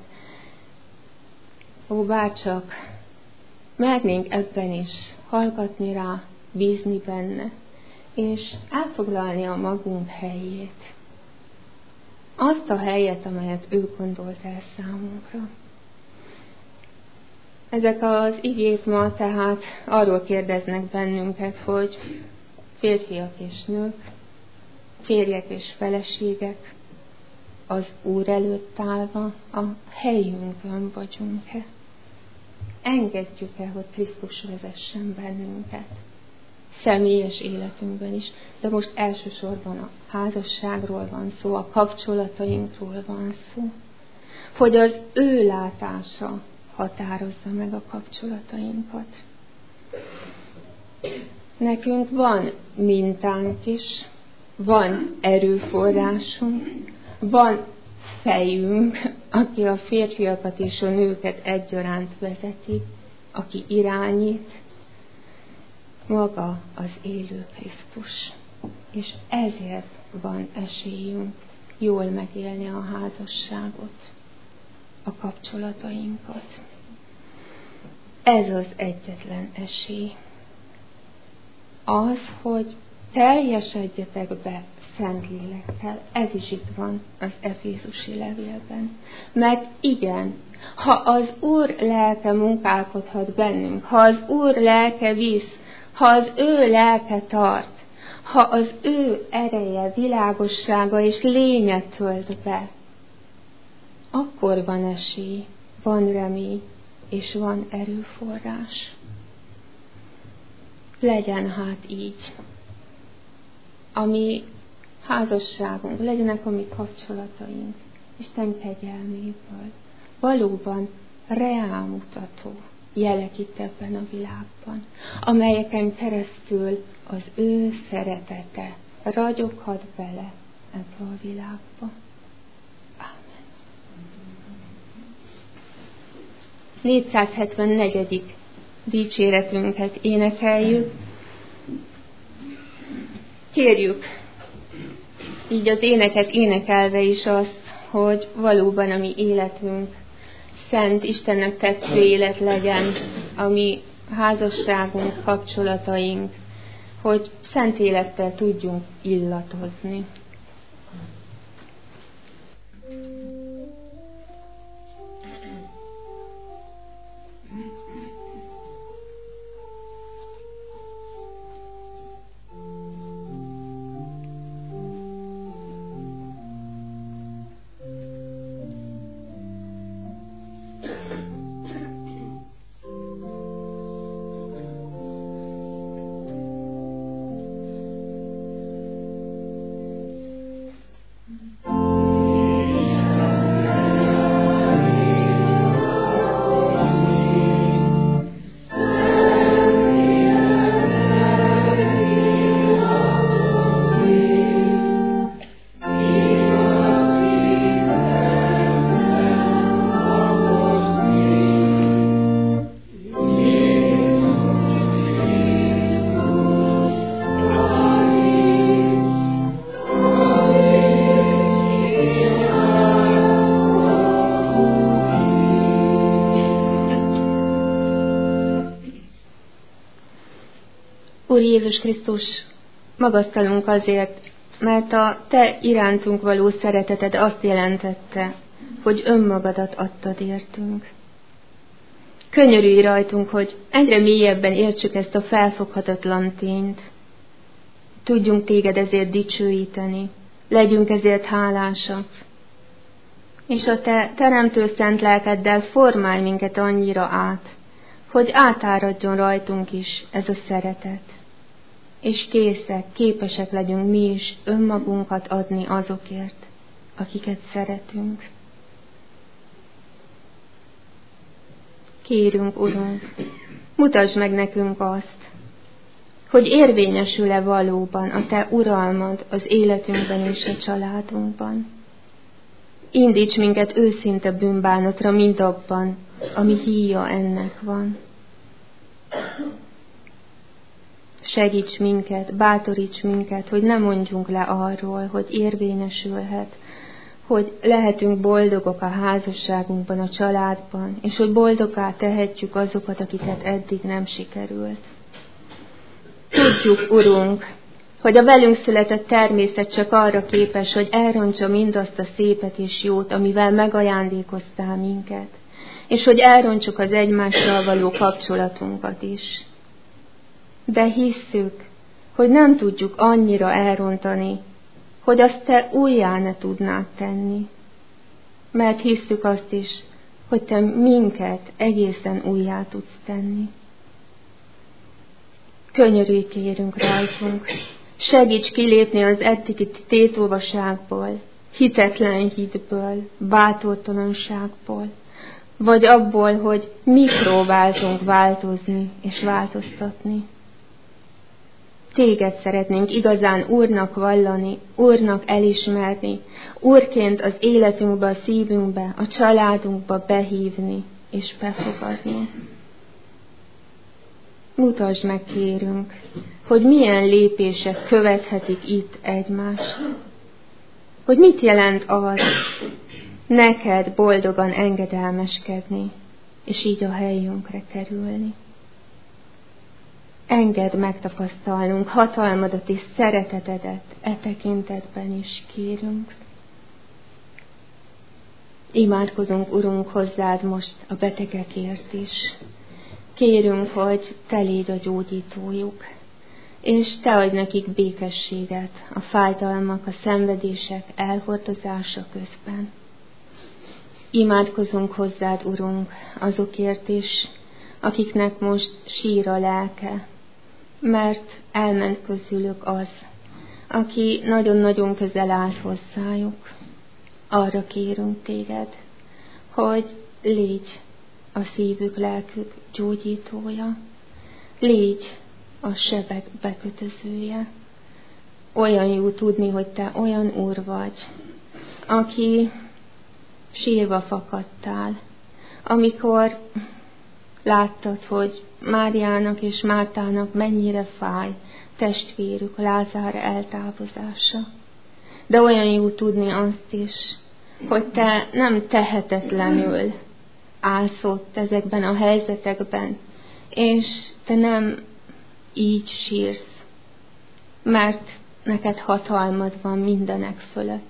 Ó, bárcsak mernénk ebben is hallgatni rá, bízni benne, és elfoglalni a magunk helyét. Azt a helyet, amelyet ő gondolt el számunkra. Ezek az igék ma tehát arról kérdeznek bennünket, hogy férfiak és nők, férjek és feleségek, az Úr előtt állva a helyünkön vagyunk-e? Engedjük-e, hogy Krisztus vezessen bennünket? Személyes életünkben is, de most elsősorban a házasságról van szó, a kapcsolatainkról van szó, hogy az ő látása határozza meg a kapcsolatainkat. Nekünk van mintánk is, van erőforrásunk, van fejünk, aki a férfiakat és a nőket egyaránt vezeti, aki irányít, maga az élő Krisztus. És ezért van esélyünk jól megélni a házasságot, a kapcsolatainkat. Ez az egyetlen esély. Az, hogy teljesedjetek be Szentlélekkel. Ez is itt van az Efézusi levélben. Mert igen, ha az Úr lelke munkálkodhat bennünk, ha az Úr lelke visz, ha az ő lelke tart, ha az ő ereje, világossága és lényet tölt be, akkor van esély, van remény és van erőforrás. Legyen hát így. A mi házasságunk, legyenek a mi kapcsolataink Isten kegyelméből valóban reálmutató jelek itt ebben a világban, amelyeken keresztül az ő szeretete ragyoghat bele ebbe a világba. Ámen. 474. dicséretünket énekeljük. Kérjük így az éneket énekelve is azt, hogy valóban a mi életünk szent, Istennek tetsző élet legyen, a mi házasságunk, kapcsolataink, hogy szent élettel tudjunk illatozni. Jézus Krisztus, magasztalunk azért, mert a Te irántunk való szereteted azt jelentette, hogy önmagadat adtad értünk. Könyörülj rajtunk, hogy egyre mélyebben értsük ezt a felfoghatatlan tényt. Tudjunk Téged ezért dicsőíteni, legyünk ezért hálásak. És a Te teremtő szent lelkeddel formálj minket annyira át, hogy átáradjon rajtunk is ez a szeretet. És képesek legyünk mi is önmagunkat adni azokért, akiket szeretünk. Kérünk, Urunk, mutasd meg nekünk azt, hogy érvényesül-e valóban a Te uralmad az életünkben és a családunkban. Indíts minket őszinte bűnbánatra mindabban, ami híja ennek van. Segíts minket, bátoríts minket, hogy ne mondjunk le arról, hogy érvényesülhet, hogy lehetünk boldogok a házasságunkban, a családban, és hogy boldoggá tehetjük azokat, akiket eddig nem sikerült. Tudjuk, Urunk, hogy a velünk született természet csak arra képes, hogy elrontsa mindazt a szépet és jót, amivel megajándékoztál minket, és hogy elrontsuk az egymással való kapcsolatunkat is. De hisszük, hogy nem tudjuk annyira elrontani, hogy azt Te újjá ne tudnád tenni. Mert hisszük azt is, hogy Te minket egészen újjá tudsz tenni. Könyörülj kérünk rajtunk, segíts kilépni az eddigi tétolvaságból, hitetlen hitből, bátortalanságból, vagy abból, hogy mi próbáltunk változni és változtatni. Téged szeretnénk igazán Úrnak vallani, Úrnak elismerni, Úrként az életünkbe, a szívünkbe, a családunkba behívni és befogadni. Mutasd meg, kérünk, hogy milyen lépések követhetik itt egymást. Hogy mit jelent az, neked boldogan engedelmeskedni, és így a helyünkre kerülni. Engedd megtapasztalnunk hatalmadat és szeretetedet e tekintetben is, kérünk. Imádkozunk, Urunk, hozzád most a betegekért is. Kérünk, hogy Te légy a gyógyítójuk, és Te adj nekik békességet a fájdalmak, a szenvedések elhordozása közben. Imádkozunk hozzád, Urunk, azokért is, akiknek most sír a lelke, mert elment közülük az, aki nagyon-nagyon közel állt hozzájuk. Arra kérünk Téged, hogy légy a szívük, lelkük gyógyítója, légy a sebek bekötözője. Olyan jó tudni, hogy Te olyan Úr vagy, aki sírva fakadtál, amikor láttad, hogy Máriának és Mártának mennyire fáj testvérük Lázár eltávozása. De olyan jó tudni azt is, hogy Te nem tehetetlenül állsz ott ezekben a helyzetekben, és Te nem így sírsz, mert neked hatalmad van mindenek fölött.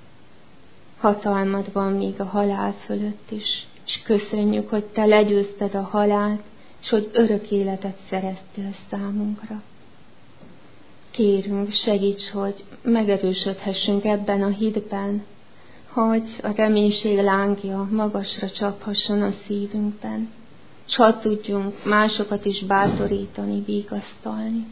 Hatalmad van még a halál fölött is, és köszönjük, hogy Te legyőzted a halált, és hogy örök életet szereztél számunkra. Kérünk, segíts, hogy megerősödhessünk ebben a hitben, hogy a reménység lángja magasra csaphasson a szívünkben, és ha tudjunk másokat is bátorítani, vigasztalni.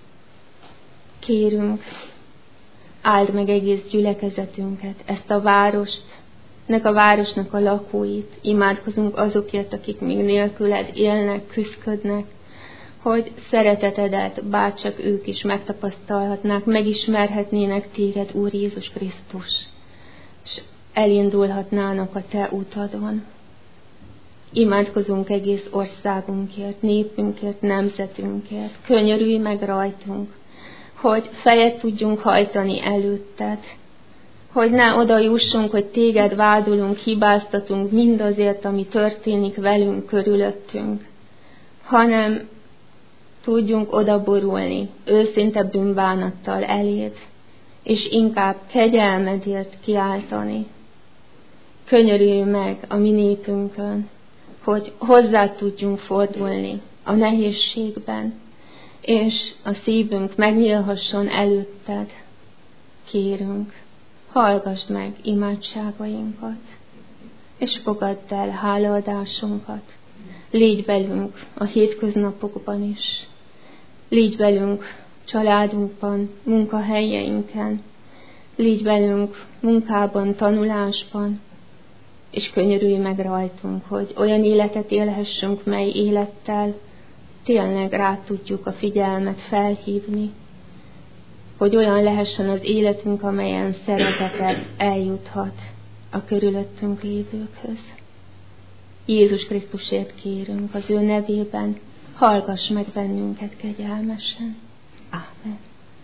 Kérünk, áld meg egész gyülekezetünket, ezt a várost, ennek a városnak a lakóit. Imádkozunk azokért, akik még nélküled élnek, küszködnek, hogy szeretetedet bárcsak ők is megtapasztalhatnák, megismerhetnének Téged, Úr Jézus Krisztus, és elindulhatnának a Te utadon. Imádkozunk egész országunkért, népünkért, nemzetünkért. Könyörülj meg rajtunk, hogy fejet tudjunk hajtani előtted, hogy ne oda jussunk, hogy Téged vádolunk, hibáztatunk mindazért, ami történik velünk, körülöttünk, hanem tudjunk odaborulni őszinte bűnbánattal eléd, és inkább kegyelmedért kiáltani. Könyörülj meg a mi népünkön, hogy hozzá tudjunk fordulni a nehézségben, és a szívünk megnyílhasson előtted. Kérünk, hallgassd meg imádságainkat, és fogadd el hálaadásunkat. Légy velünk a hétköznapokban is. Légy velünk családunkban, munkahelyeinken. Légy velünk munkában, tanulásban, és könyörülj meg rajtunk, hogy olyan életet élhessünk, mely élettel tényleg rá tudjuk a figyelmet felhívni, hogy olyan lehessen az életünk, amelyen szeretetet eljuthat a körülöttünk lévőkhöz. Jézus Krisztusért kérünk, az ő nevében, hallgass meg bennünket kegyelmesen. Ámen.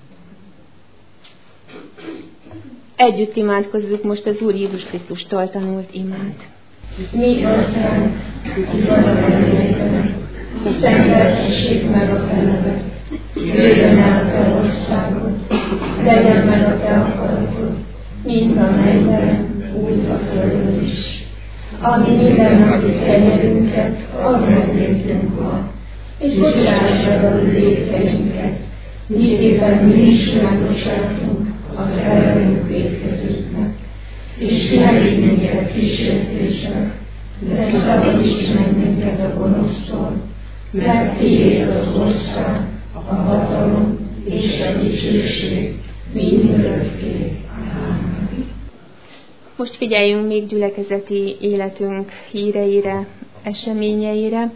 Együtt imádkozzuk most az Úr Jézus Krisztustól tanult imát. Mi atyánk, aki vagy a mennyekben, szenteltessék meg a te neved, jöjjön el a te országod, legyen meg a te akaratod, mint a mennyben, úgy a földön is. Ami mindennapi kenyerünket add meg nékünk ma, és bocsáss meg a vétkeinket, miképpen mi is megbocsátunk az ellenünk vétkezőknek. És ne vigy minket kísértésbe, de szabadíts meg minket a gonosztól, mert tiéd az ország, a hatalom és a dicsőség mindörökké. Ámen. Most figyeljünk még gyülekezeti életünk híreire, eseményeire.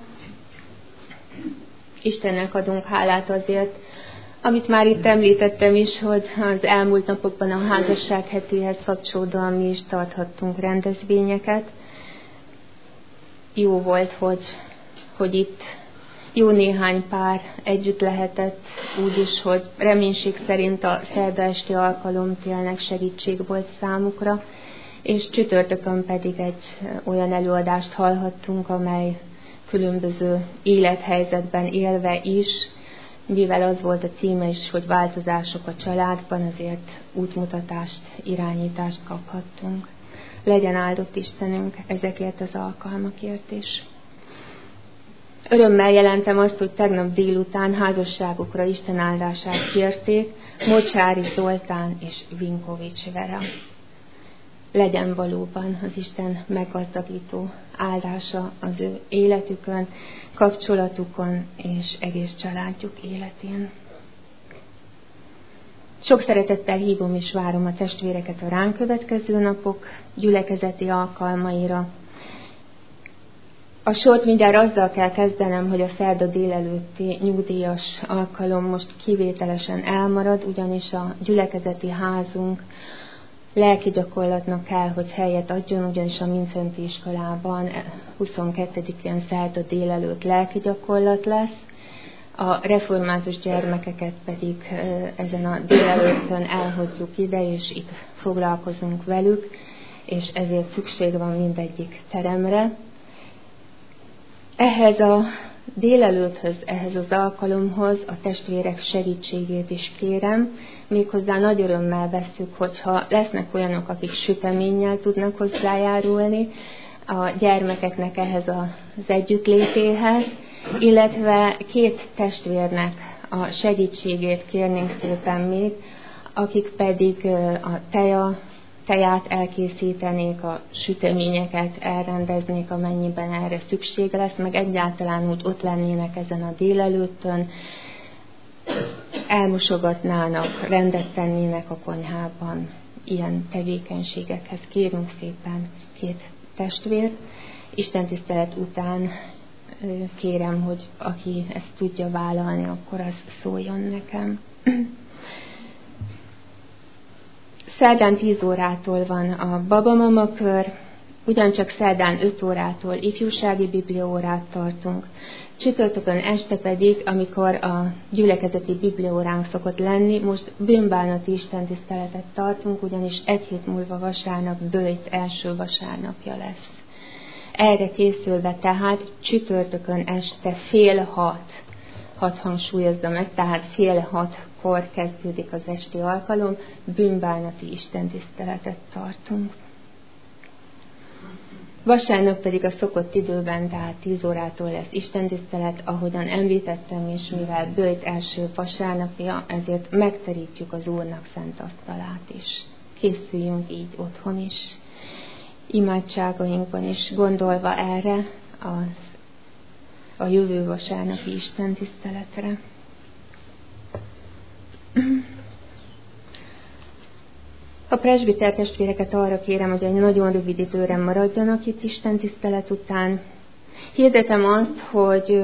Istennek adunk hálát azért, amit már itt említettem is, hogy az elmúlt napokban a házasság hetéhez kapcsolódóan mi is tarthattunk rendezvényeket. Jó volt, hogy itt jó néhány pár együtt lehetett, úgy is, hogy reménység szerint a szerda esti alkalom tényleg segítség volt számukra, és csütörtökön pedig egy olyan előadást hallhattunk, amely különböző élethelyzetben élve is, mivel az volt a címe is, hogy változások a családban, azért útmutatást, irányítást kaphattunk. Legyen áldott Istenünk ezekért az alkalmakért is. Örömmel jelentem azt, hogy tegnap délután házasságukra Isten áldását kérték Mocsári Zoltán és Vinkovics Vera. Legyen valóban az Isten meggazdagító áldása az ő életükön, kapcsolatukon és egész családjuk életén. Sok szeretettel hívom és várom a testvéreket a ránk következő napok gyülekezeti alkalmaira. A sort mindjárt azzal kell kezdenem, hogy a szerda délelőtti nyugdíjas alkalom most kivételesen elmarad, ugyanis a gyülekezeti házunk lelki gyakorlatnak kell, hogy helyet adjon, ugyanis a Mincenti iskolában 22-én szerda délelőtt lelki gyakorlat lesz, a református gyermekeket pedig ezen a délelőttön elhozzuk ide, és itt foglalkozunk velük, és ezért szükség van mindegyik teremre. Ehhez a délelőtthöz, ehhez az alkalomhoz a testvérek segítségét is kérem, méghozzá nagy örömmel vesszük, hogyha lesznek olyanok, akik süteménnyel tudnak hozzájárulni a gyermekeknek ehhez az együttlétéhez, illetve 2 testvérnek a segítségét kérnénk szépen még, akik pedig a teját elkészítenék, a süteményeket elrendeznék, amennyiben erre szükség lesz, meg egyáltalán úgy ott lennének ezen a délelőttön, elmosogatnának, rendet tennének a konyhában. Ilyen tevékenységekhez kérünk szépen 2 testvért. Istentisztelet után kérem, hogy aki ezt tudja vállalni, akkor az szóljon nekem. Szerdán 10 órától van a babamama kör, ugyancsak szerdán 5 órától ifjúsági bibliaórát tartunk. Csütörtökön este pedig, amikor a gyülekezeti bibliaóránk szokott lenni, most bűnbánati istentiszteletet tartunk, ugyanis 1 hét múlva vasárnap böjt első vasárnapja lesz. Erre készülve tehát csütörtökön este 5:30 hadd hangsúlyozza meg, tehát 5:30-kor kezdődik az esti alkalom, bűnbánati istentiszteletet tartunk. Vasárnap pedig a szokott időben, tehát 10 órától lesz istentisztelet, ahogyan említettem, és mivel böjt első vasárnapja, ezért megterítjük az Úrnak szent asztalát is. Készüljünk így otthon is, imádságainkban is, gondolva erre a jövő vasárnapi istentiszteletre. A presbiter testvéreket arra kérem, hogy egy nagyon rövid időre maradjanak itt istentisztelet után. Hirdetem azt, hogy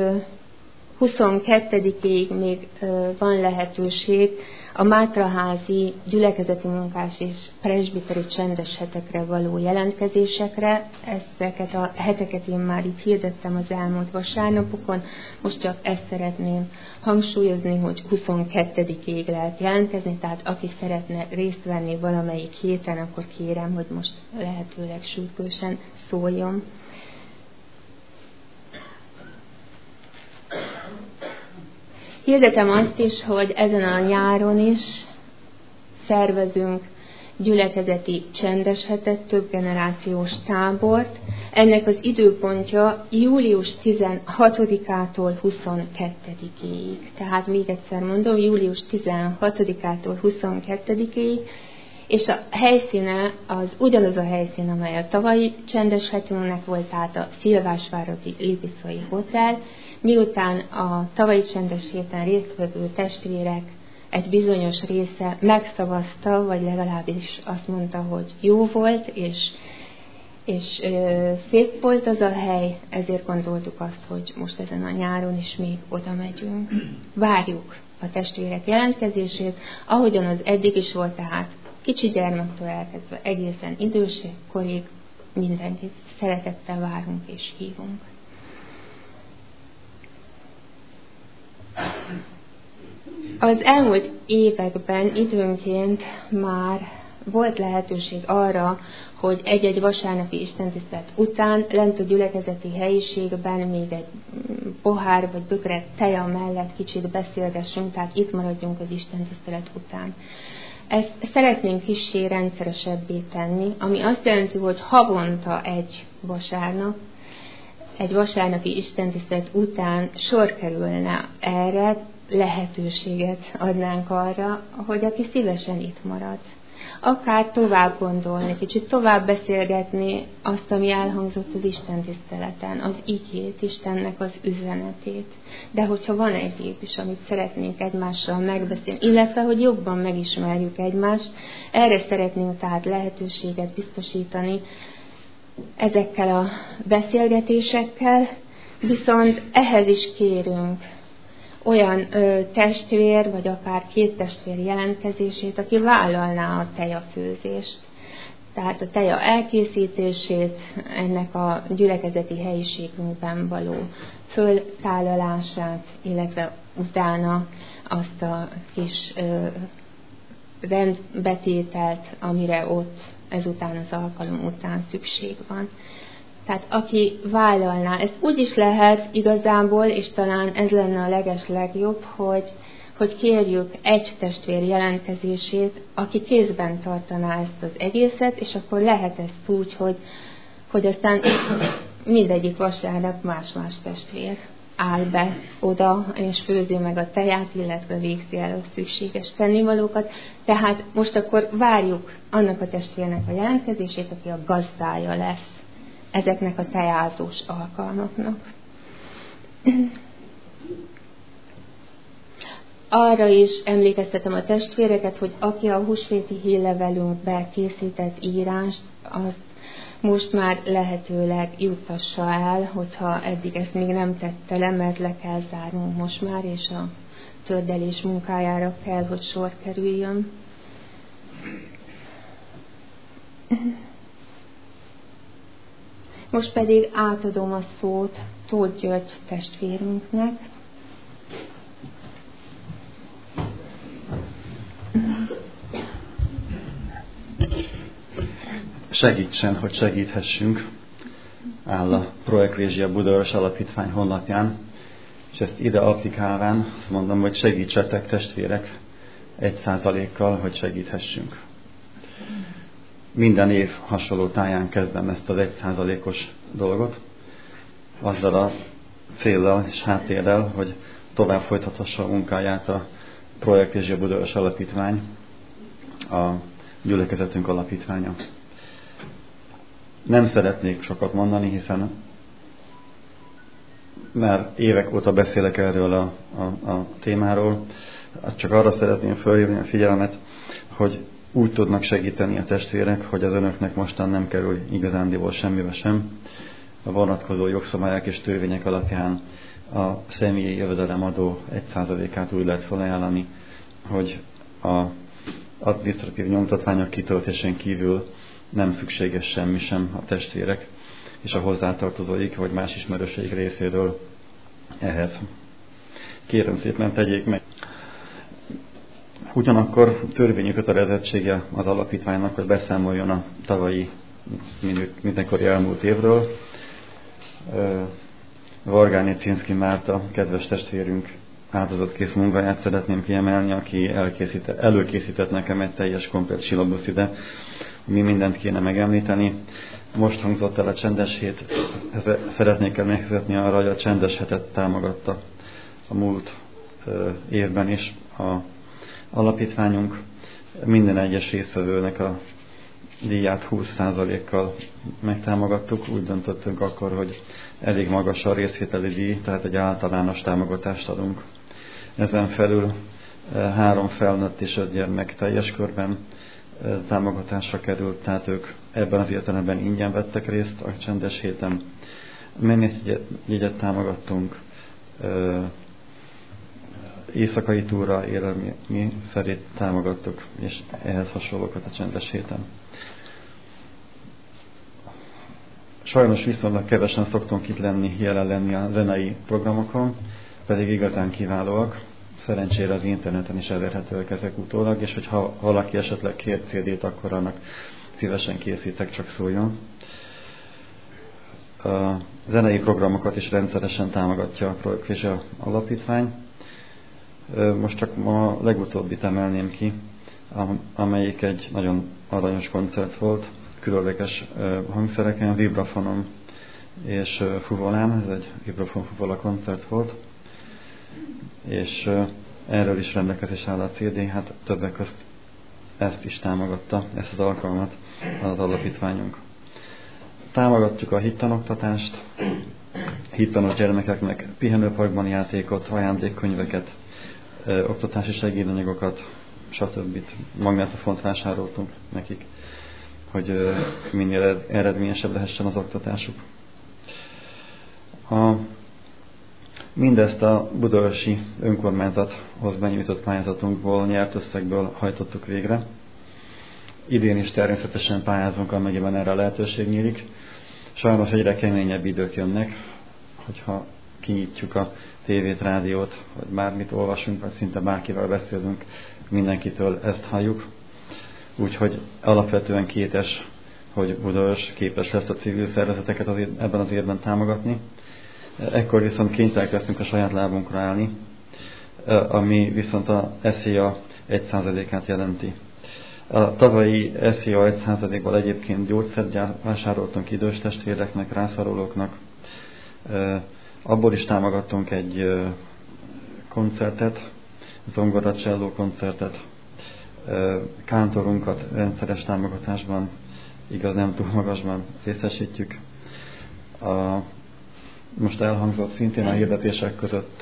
22-ig még van lehetőség a Mátraházi gyülekezeti munkás és presbiteri csendes hetekre való jelentkezésekre. Ezeket a heteket én már itt hirdettem az elmúlt vasárnapokon, most csak ezt szeretném hangsúlyozni, hogy 22-ig lehet jelentkezni, tehát aki szeretne részt venni valamelyik héten, akkor kérem, hogy most lehetőleg sürgősen szóljon. Hirdetem azt is, hogy ezen a nyáron is szervezünk gyülekezeti csendes hetet, több generációs tábort. Ennek az időpontja július 16-ától 22-ig. Tehát még egyszer mondom, július 16-ától 22-ig, és a helyszíne az ugyanaz a helyszín, amely a tavalyi csendes hetünknek volt, tehát a Szilvásváradi Lipicai Hotel. Miután a tavalyi csendes héten résztvevő testvérek egy bizonyos része megszavazta, vagy legalábbis azt mondta, hogy jó volt, és szép volt az a hely, ezért gondoltuk azt, hogy most ezen a nyáron is mi oda megyünk. Várjuk a testvérek jelentkezését, ahogyan az eddig is volt, tehát kicsi gyermektől elkezdve egészen idősek korig mindenkit szeretettel várunk és hívunk. Az elmúlt években időnként már volt lehetőség arra, hogy egy-egy vasárnapi istentisztelet után lent a gyülekezeti helyiségben még egy pohár vagy bögre teja mellett kicsit beszélgessünk, tehát itt maradjunk az istentisztelet után. Ezt szeretnénk kissé rendszeresebbé tenni, ami azt jelenti, hogy havonta egy vasárnapi istentisztelet után sor kerülne erre, lehetőséget adnánk arra, hogy aki szívesen itt marad. Akár tovább gondolni, kicsit tovább beszélgetni azt, ami elhangzott az istentiszteleten, az igét, Istennek az üzenetét. De hogyha van egyéb is, amit szeretnénk egymással megbeszélni, illetve, hogy jobban megismerjük egymást, erre szeretnénk tehát lehetőséget biztosítani ezekkel a beszélgetésekkel, viszont ehhez is kérünk olyan testvér, vagy akár 2 testvér jelentkezését, aki vállalná a tejafőzést. Tehát a teja elkészítését, ennek a gyülekezeti helyiségünkben való föltállalását, illetve utána azt a kis rendbetételt, amire ott ezután az alkalom után szükség van. Tehát aki vállalná, ez úgy is lehet igazából, és talán ez lenne a legeslegjobb, hogy kérjük egy testvér jelentkezését, aki kézben tartaná ezt az egészet, és akkor lehet ezt úgy, hogy aztán mindegyik vasárnap más-más testvér áll be oda, és főzi meg a teját, illetve végzi el a szükséges tennivalókat. Tehát most akkor várjuk annak a testvérnek a jelentkezését, aki a gazdája lesz ezeknek a tejázós alkalmaknak. Arra is emlékeztetem a testvéreket, hogy aki a húsvéti hírlevelünkbe készített írást, az most már lehetőleg juttassa el, hogyha eddig ezt még nem tette le, mert le kell zárnunk most már, és a tördelés munkájára kell, hogy sor kerüljön. Most pedig átadom a szót Tóth György testvérünknek. Segítsen, hogy segíthessünk, áll a Pro Ecclesia Budaörs Alapítvány honlapján. És ezt ide applikálván azt mondom, hogy segítsetek testvérek 1%-kal, hogy segíthessünk. Minden év hasonló táján kezdem ezt az 1%-os dolgot, azzal a céllal és háttérrel, hogy tovább folytathassa a munkáját a Projekt és Budaörs Alapítvány, a gyülekezetünk alapítványa. Nem szeretnék sokat mondani, hiszen már évek óta beszélek erről a témáról. Azt csak arra szeretném felhívni a figyelmet, hogy úgy tudnak segíteni a testvérek, hogy az önöknek mostan nem kerül igazándiból semmibe sem. A vonatkozó jogszabályok és törvények alapján a személyi jövedelemadó 1%-át úgy lehet felajánlani, hogy az adminisztratív nyomtatványok kitöltésén kívül nem szükséges semmi sem a testvérek és a hozzátartozóik, vagy más ismerőseik részéről ehhez. Kérem szépen, tegyék meg. Ugyanakkor törvényi kötelezettsége az alapítványnak, hogy beszámoljon a tavalyi mindenkori elmúlt évről. Vargányi Cinszki Márta, kedves testvérünk áldozatkész munkáját szeretném kiemelni, aki előkészített nekem egy teljes komplet silabusz ide, mi mindent kéne megemlíteni. Most hangzott el a csendes hét, szeretnék emlékezetni arra, hogy a csendes hetet támogatta a múlt évben is a alapítványunk. Minden egyes résztvevőnek a díját 20%-kal megtámogattuk. Úgy döntöttünk akkor, hogy elég magas a részvételi díj, tehát egy általános támogatást adunk. Ezen felül 3 felnőtt és 5 gyermek teljes körben támogatásra került, tehát ők ebben az értelemben ingyen vettek részt a csendes héten. Mennyit támogattunk, éjszakai túra, élelmi szerét támogattuk, és ehhez hasonlókat a csendes héten. Sajnos viszonylag kevesen szoktunk itt jelen lenni a zenei programokon, pedig igazán kiválóak. Szerencsére az interneten is elérhetőek ezek utólag, és hogyha valaki esetleg kér CD-t, akkor annak szívesen készítek, csak szóljon. A zenei programokat is rendszeresen támogatja a Projekt és Alapítvány. Most csak a legutóbbit emelném ki, amelyik egy nagyon aranyos koncert volt, különleges hangszereken, vibrafonon és fuvolán, ez egy vibrafon-fuvola koncert volt, és erről is rendelkezés áll a CD, hát többek közt ezt is támogatta, ezt az alkalmat az alapítványunk. Támogatjuk a hittanoktatást, hittanos gyermekeknek pihenőparkban játékot, ajándékkönyveket, oktatási segédanyagokat, stb. Magnetofont vásároltunk nekik, hogy minél eredményesebb lehessen az oktatásuk. Mindezt a budaörsi önkormányzathoz benyújtott pályázatunkból, nyert összegből hajtottuk végre. Idén is természetesen pályázunk, amennyiben erre a lehetőség nyílik. Sajnos egyre keményebb idők jönnek, hogyha kinyitjuk a tévét, rádiót, vagy bármit olvasunk, vagy szinte bárkivel beszélünk, mindenkitől ezt halljuk. Úgyhogy alapvetően kétes, hogy Budaörs képes lesz a civil szervezeteket ebben az évben támogatni. Ekkor viszont kénytelenek leszünk a saját lábunkra állni, ami viszont a SZIA 1%-át jelenti. A tavalyi SZIA 1%-ból egyébként gyógyszert vásároltunk idős testvéreknek, rászorulóknak. Abból is támogattunk egy koncertet, zongora cselló koncertet, kántorunkat rendszeres támogatásban, igaz nem túl magasban részesítjük. Most elhangzott szintén a hirdetések között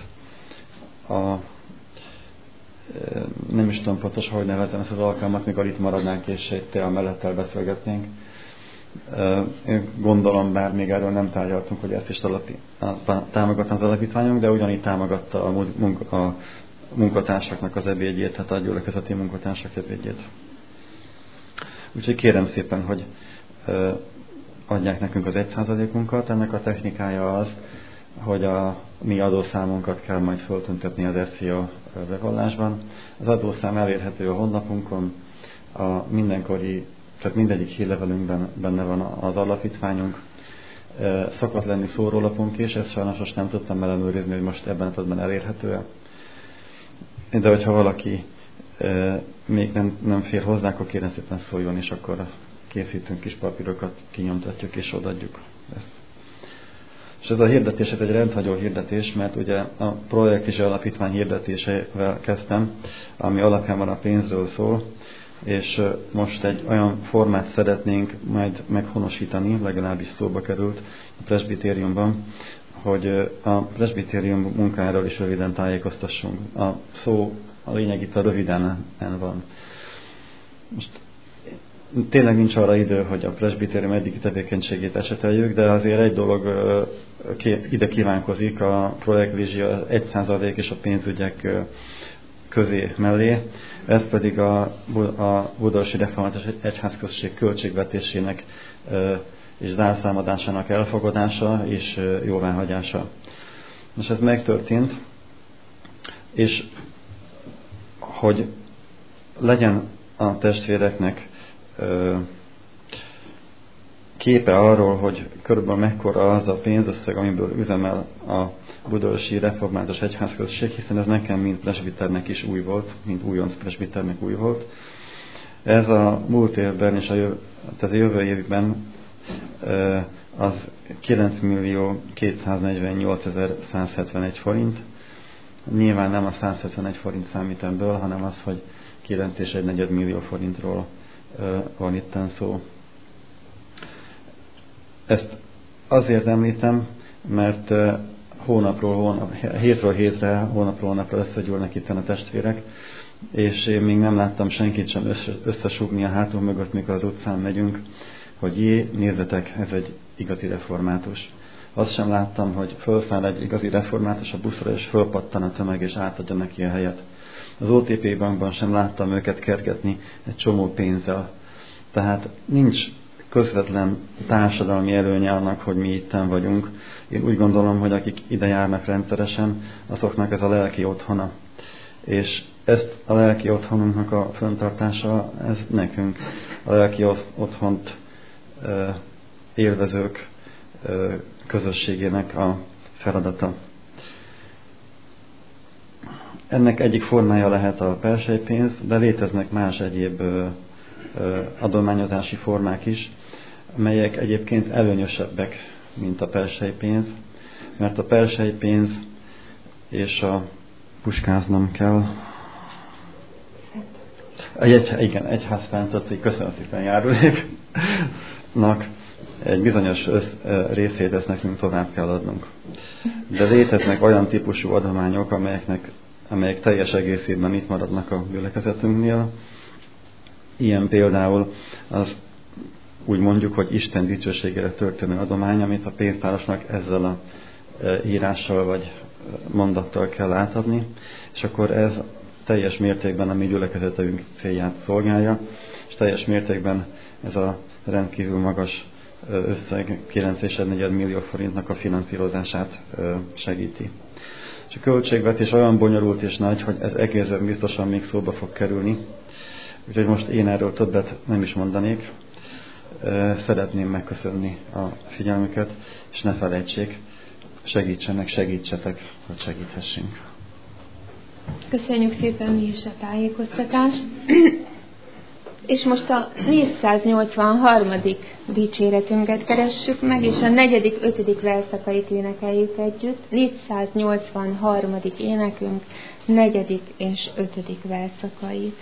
nem is tudom pontosan, hogy nevezem ezt az alkalmat, mikor itt maradnánk és egy tea mellettel beszélgetnénk. Én gondolom, bár még erről nem tárgyaltunk, hogy ezt is támogatna az alapítványunk, de ugyanígy támogatta a munkatársaknak az ebédjét, tehát a gyülekezeti munkatársak ebédjét. Úgyhogy kérem szépen, hogy adják nekünk az 1%-unkat. Ennek a technikája az, hogy a mi adószámunkat kell majd föltüntetni az SZIA bevallásban. Az adószám elérhető a honlapunkon, a mindenkori, tehát mindegyik hírlevelünkben benne van az alapítványunk. szokott lenni szórólapunk is, ezt sajnos most nem tudtam ellenőrizni, hogy most ebben a pillanatban elérhető-e. De hogyha valaki még nem fér hozzá, akkor kérem szépen szóljon, és akkor készítünk kis papírokat, kinyomtatjuk és odaadjuk ezt. És ez a hirdetés egy rendhagyó hirdetés, mert ugye a Projektizsé Alapítvány hirdetésével kezdtem, ami alapján a pénzről szól, és most egy olyan formát szeretnénk majd meghonosítani, legalábbis szóba került a presbitériumban, hogy a presbitérium munkájáról is röviden tájékoztassunk. A lényeg itt a röviden van. Most tényleg nincs arra idő, hogy a presbitérium eddigi tevékenységét eseteljük, de azért egy dolog ide kívánkozik a projektvizsga 1% és a pénzügyek közé mellé, ez pedig a Budaörsi Református Egyházközség költségvetésének és zárszámadásának elfogadása és jóváhagyása. Most ez megtörtént, és hogy legyen a testvéreknek képe arról, hogy körülbelül mekkora az a pénzösszeg, amiből üzemel a Budaörsi Református Egyházközség, hiszen ez nekem, mint presbiternek is új volt, mint újonc presbiternek új volt. Ez a múlt évben és a jövő évben az 9.248.171 forint. Nyilván nem a 171 forint számít ebből, hanem az, hogy 9,1 millió forintról van itten szó. Ezt azért említem, mert hétről hétre, hónapról hónapra összegyűlnek itten a testvérek, és én még nem láttam senkit sem összesúgni a hátunk mögött, mikor az utcán megyünk, hogy nézzetek, ez egy igazi református. Azt sem láttam, hogy felszáll egy igazi református a buszra, és fölpattan a tömeg, és átadja neki a helyet. Az OTP bankban sem láttam őket kergetni egy csomó pénzzel. Tehát nincs közvetlen társadalmi előnye annak, hogy mi itten vagyunk. Én úgy gondolom, hogy akik ide járnak rendszeresen, azoknak ez a lelki otthona. És ezt a lelki otthonunknak a fenntartása, ez nekünk a lelki otthont élvezők közösségének a feladata. Ennek egyik formája lehet a perselypénz, de léteznek más egyéb adományozási formák is, melyek egyébként előnyösebbek, mint a perselypénz, mert a perselypénz és a puskáznom kell. Egyházfenntartói, köszönöm szépen, járuléknak egy bizonyos részét ezt nekünk tovább kell adnunk. De léteznek olyan típusú adományok, amelyek teljes egészében itt maradnak a gyülekezetünknél. Ilyen például az úgy mondjuk, hogy Isten dicsőségére történő adomány, amit a pénztárosnak ezzel a írással vagy mondattal kell átadni, és akkor ez teljes mértékben a mi gyülekezetünk célját szolgálja, és teljes mértékben ez a rendkívül magas összeg 9,4 millió forintnak a finanszírozását segíti. És a költségvetés olyan bonyolult és nagy, hogy ez egészen biztosan még szóba fog kerülni. Úgyhogy most én erről többet nem is mondanék. Szeretném megköszönni a figyelmüket, és ne felejtsék, segítsetek, hogy segíthessünk. Köszönjük szépen mi is a tájékoztatást. És most a 483. dicséretünket keressük meg, és a 4., 5. verszakait énekeljük együtt. 483. énekünk 4. és 5. verszakait.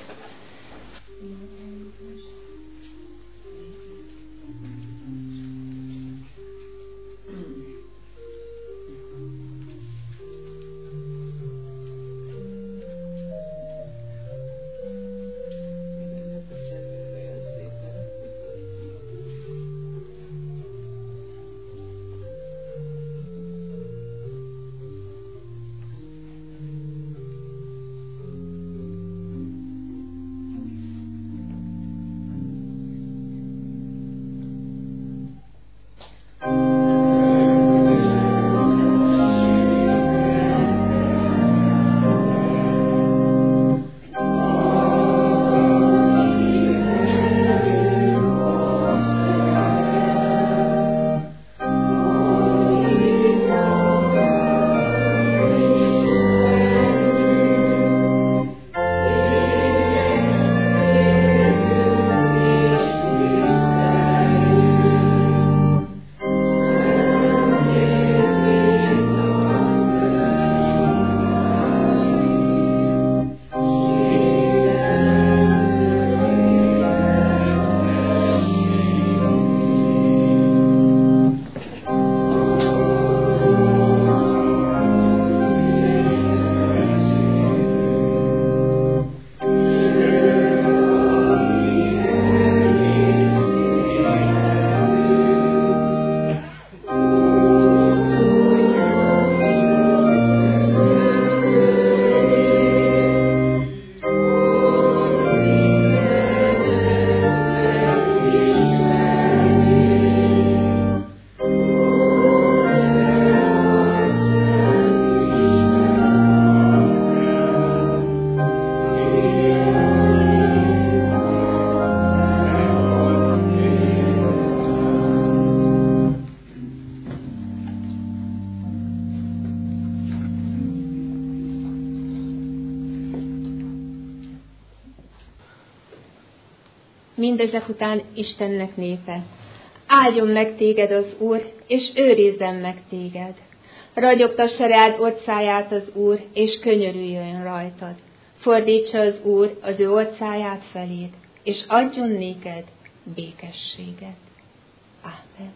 mindezek után Istennek népe. Áldjon meg téged az Úr, és őrizzen meg téged. Ragyogtassa rád orcáját az Úr, és könyörüljön rajtad. Fordítsa az Úr az ő orcáját feléd, és adjon néked békességet. Ámen.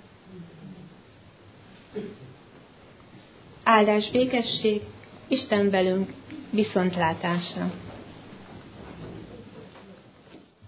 Áldás, békesség, Isten velünk, viszontlátásra!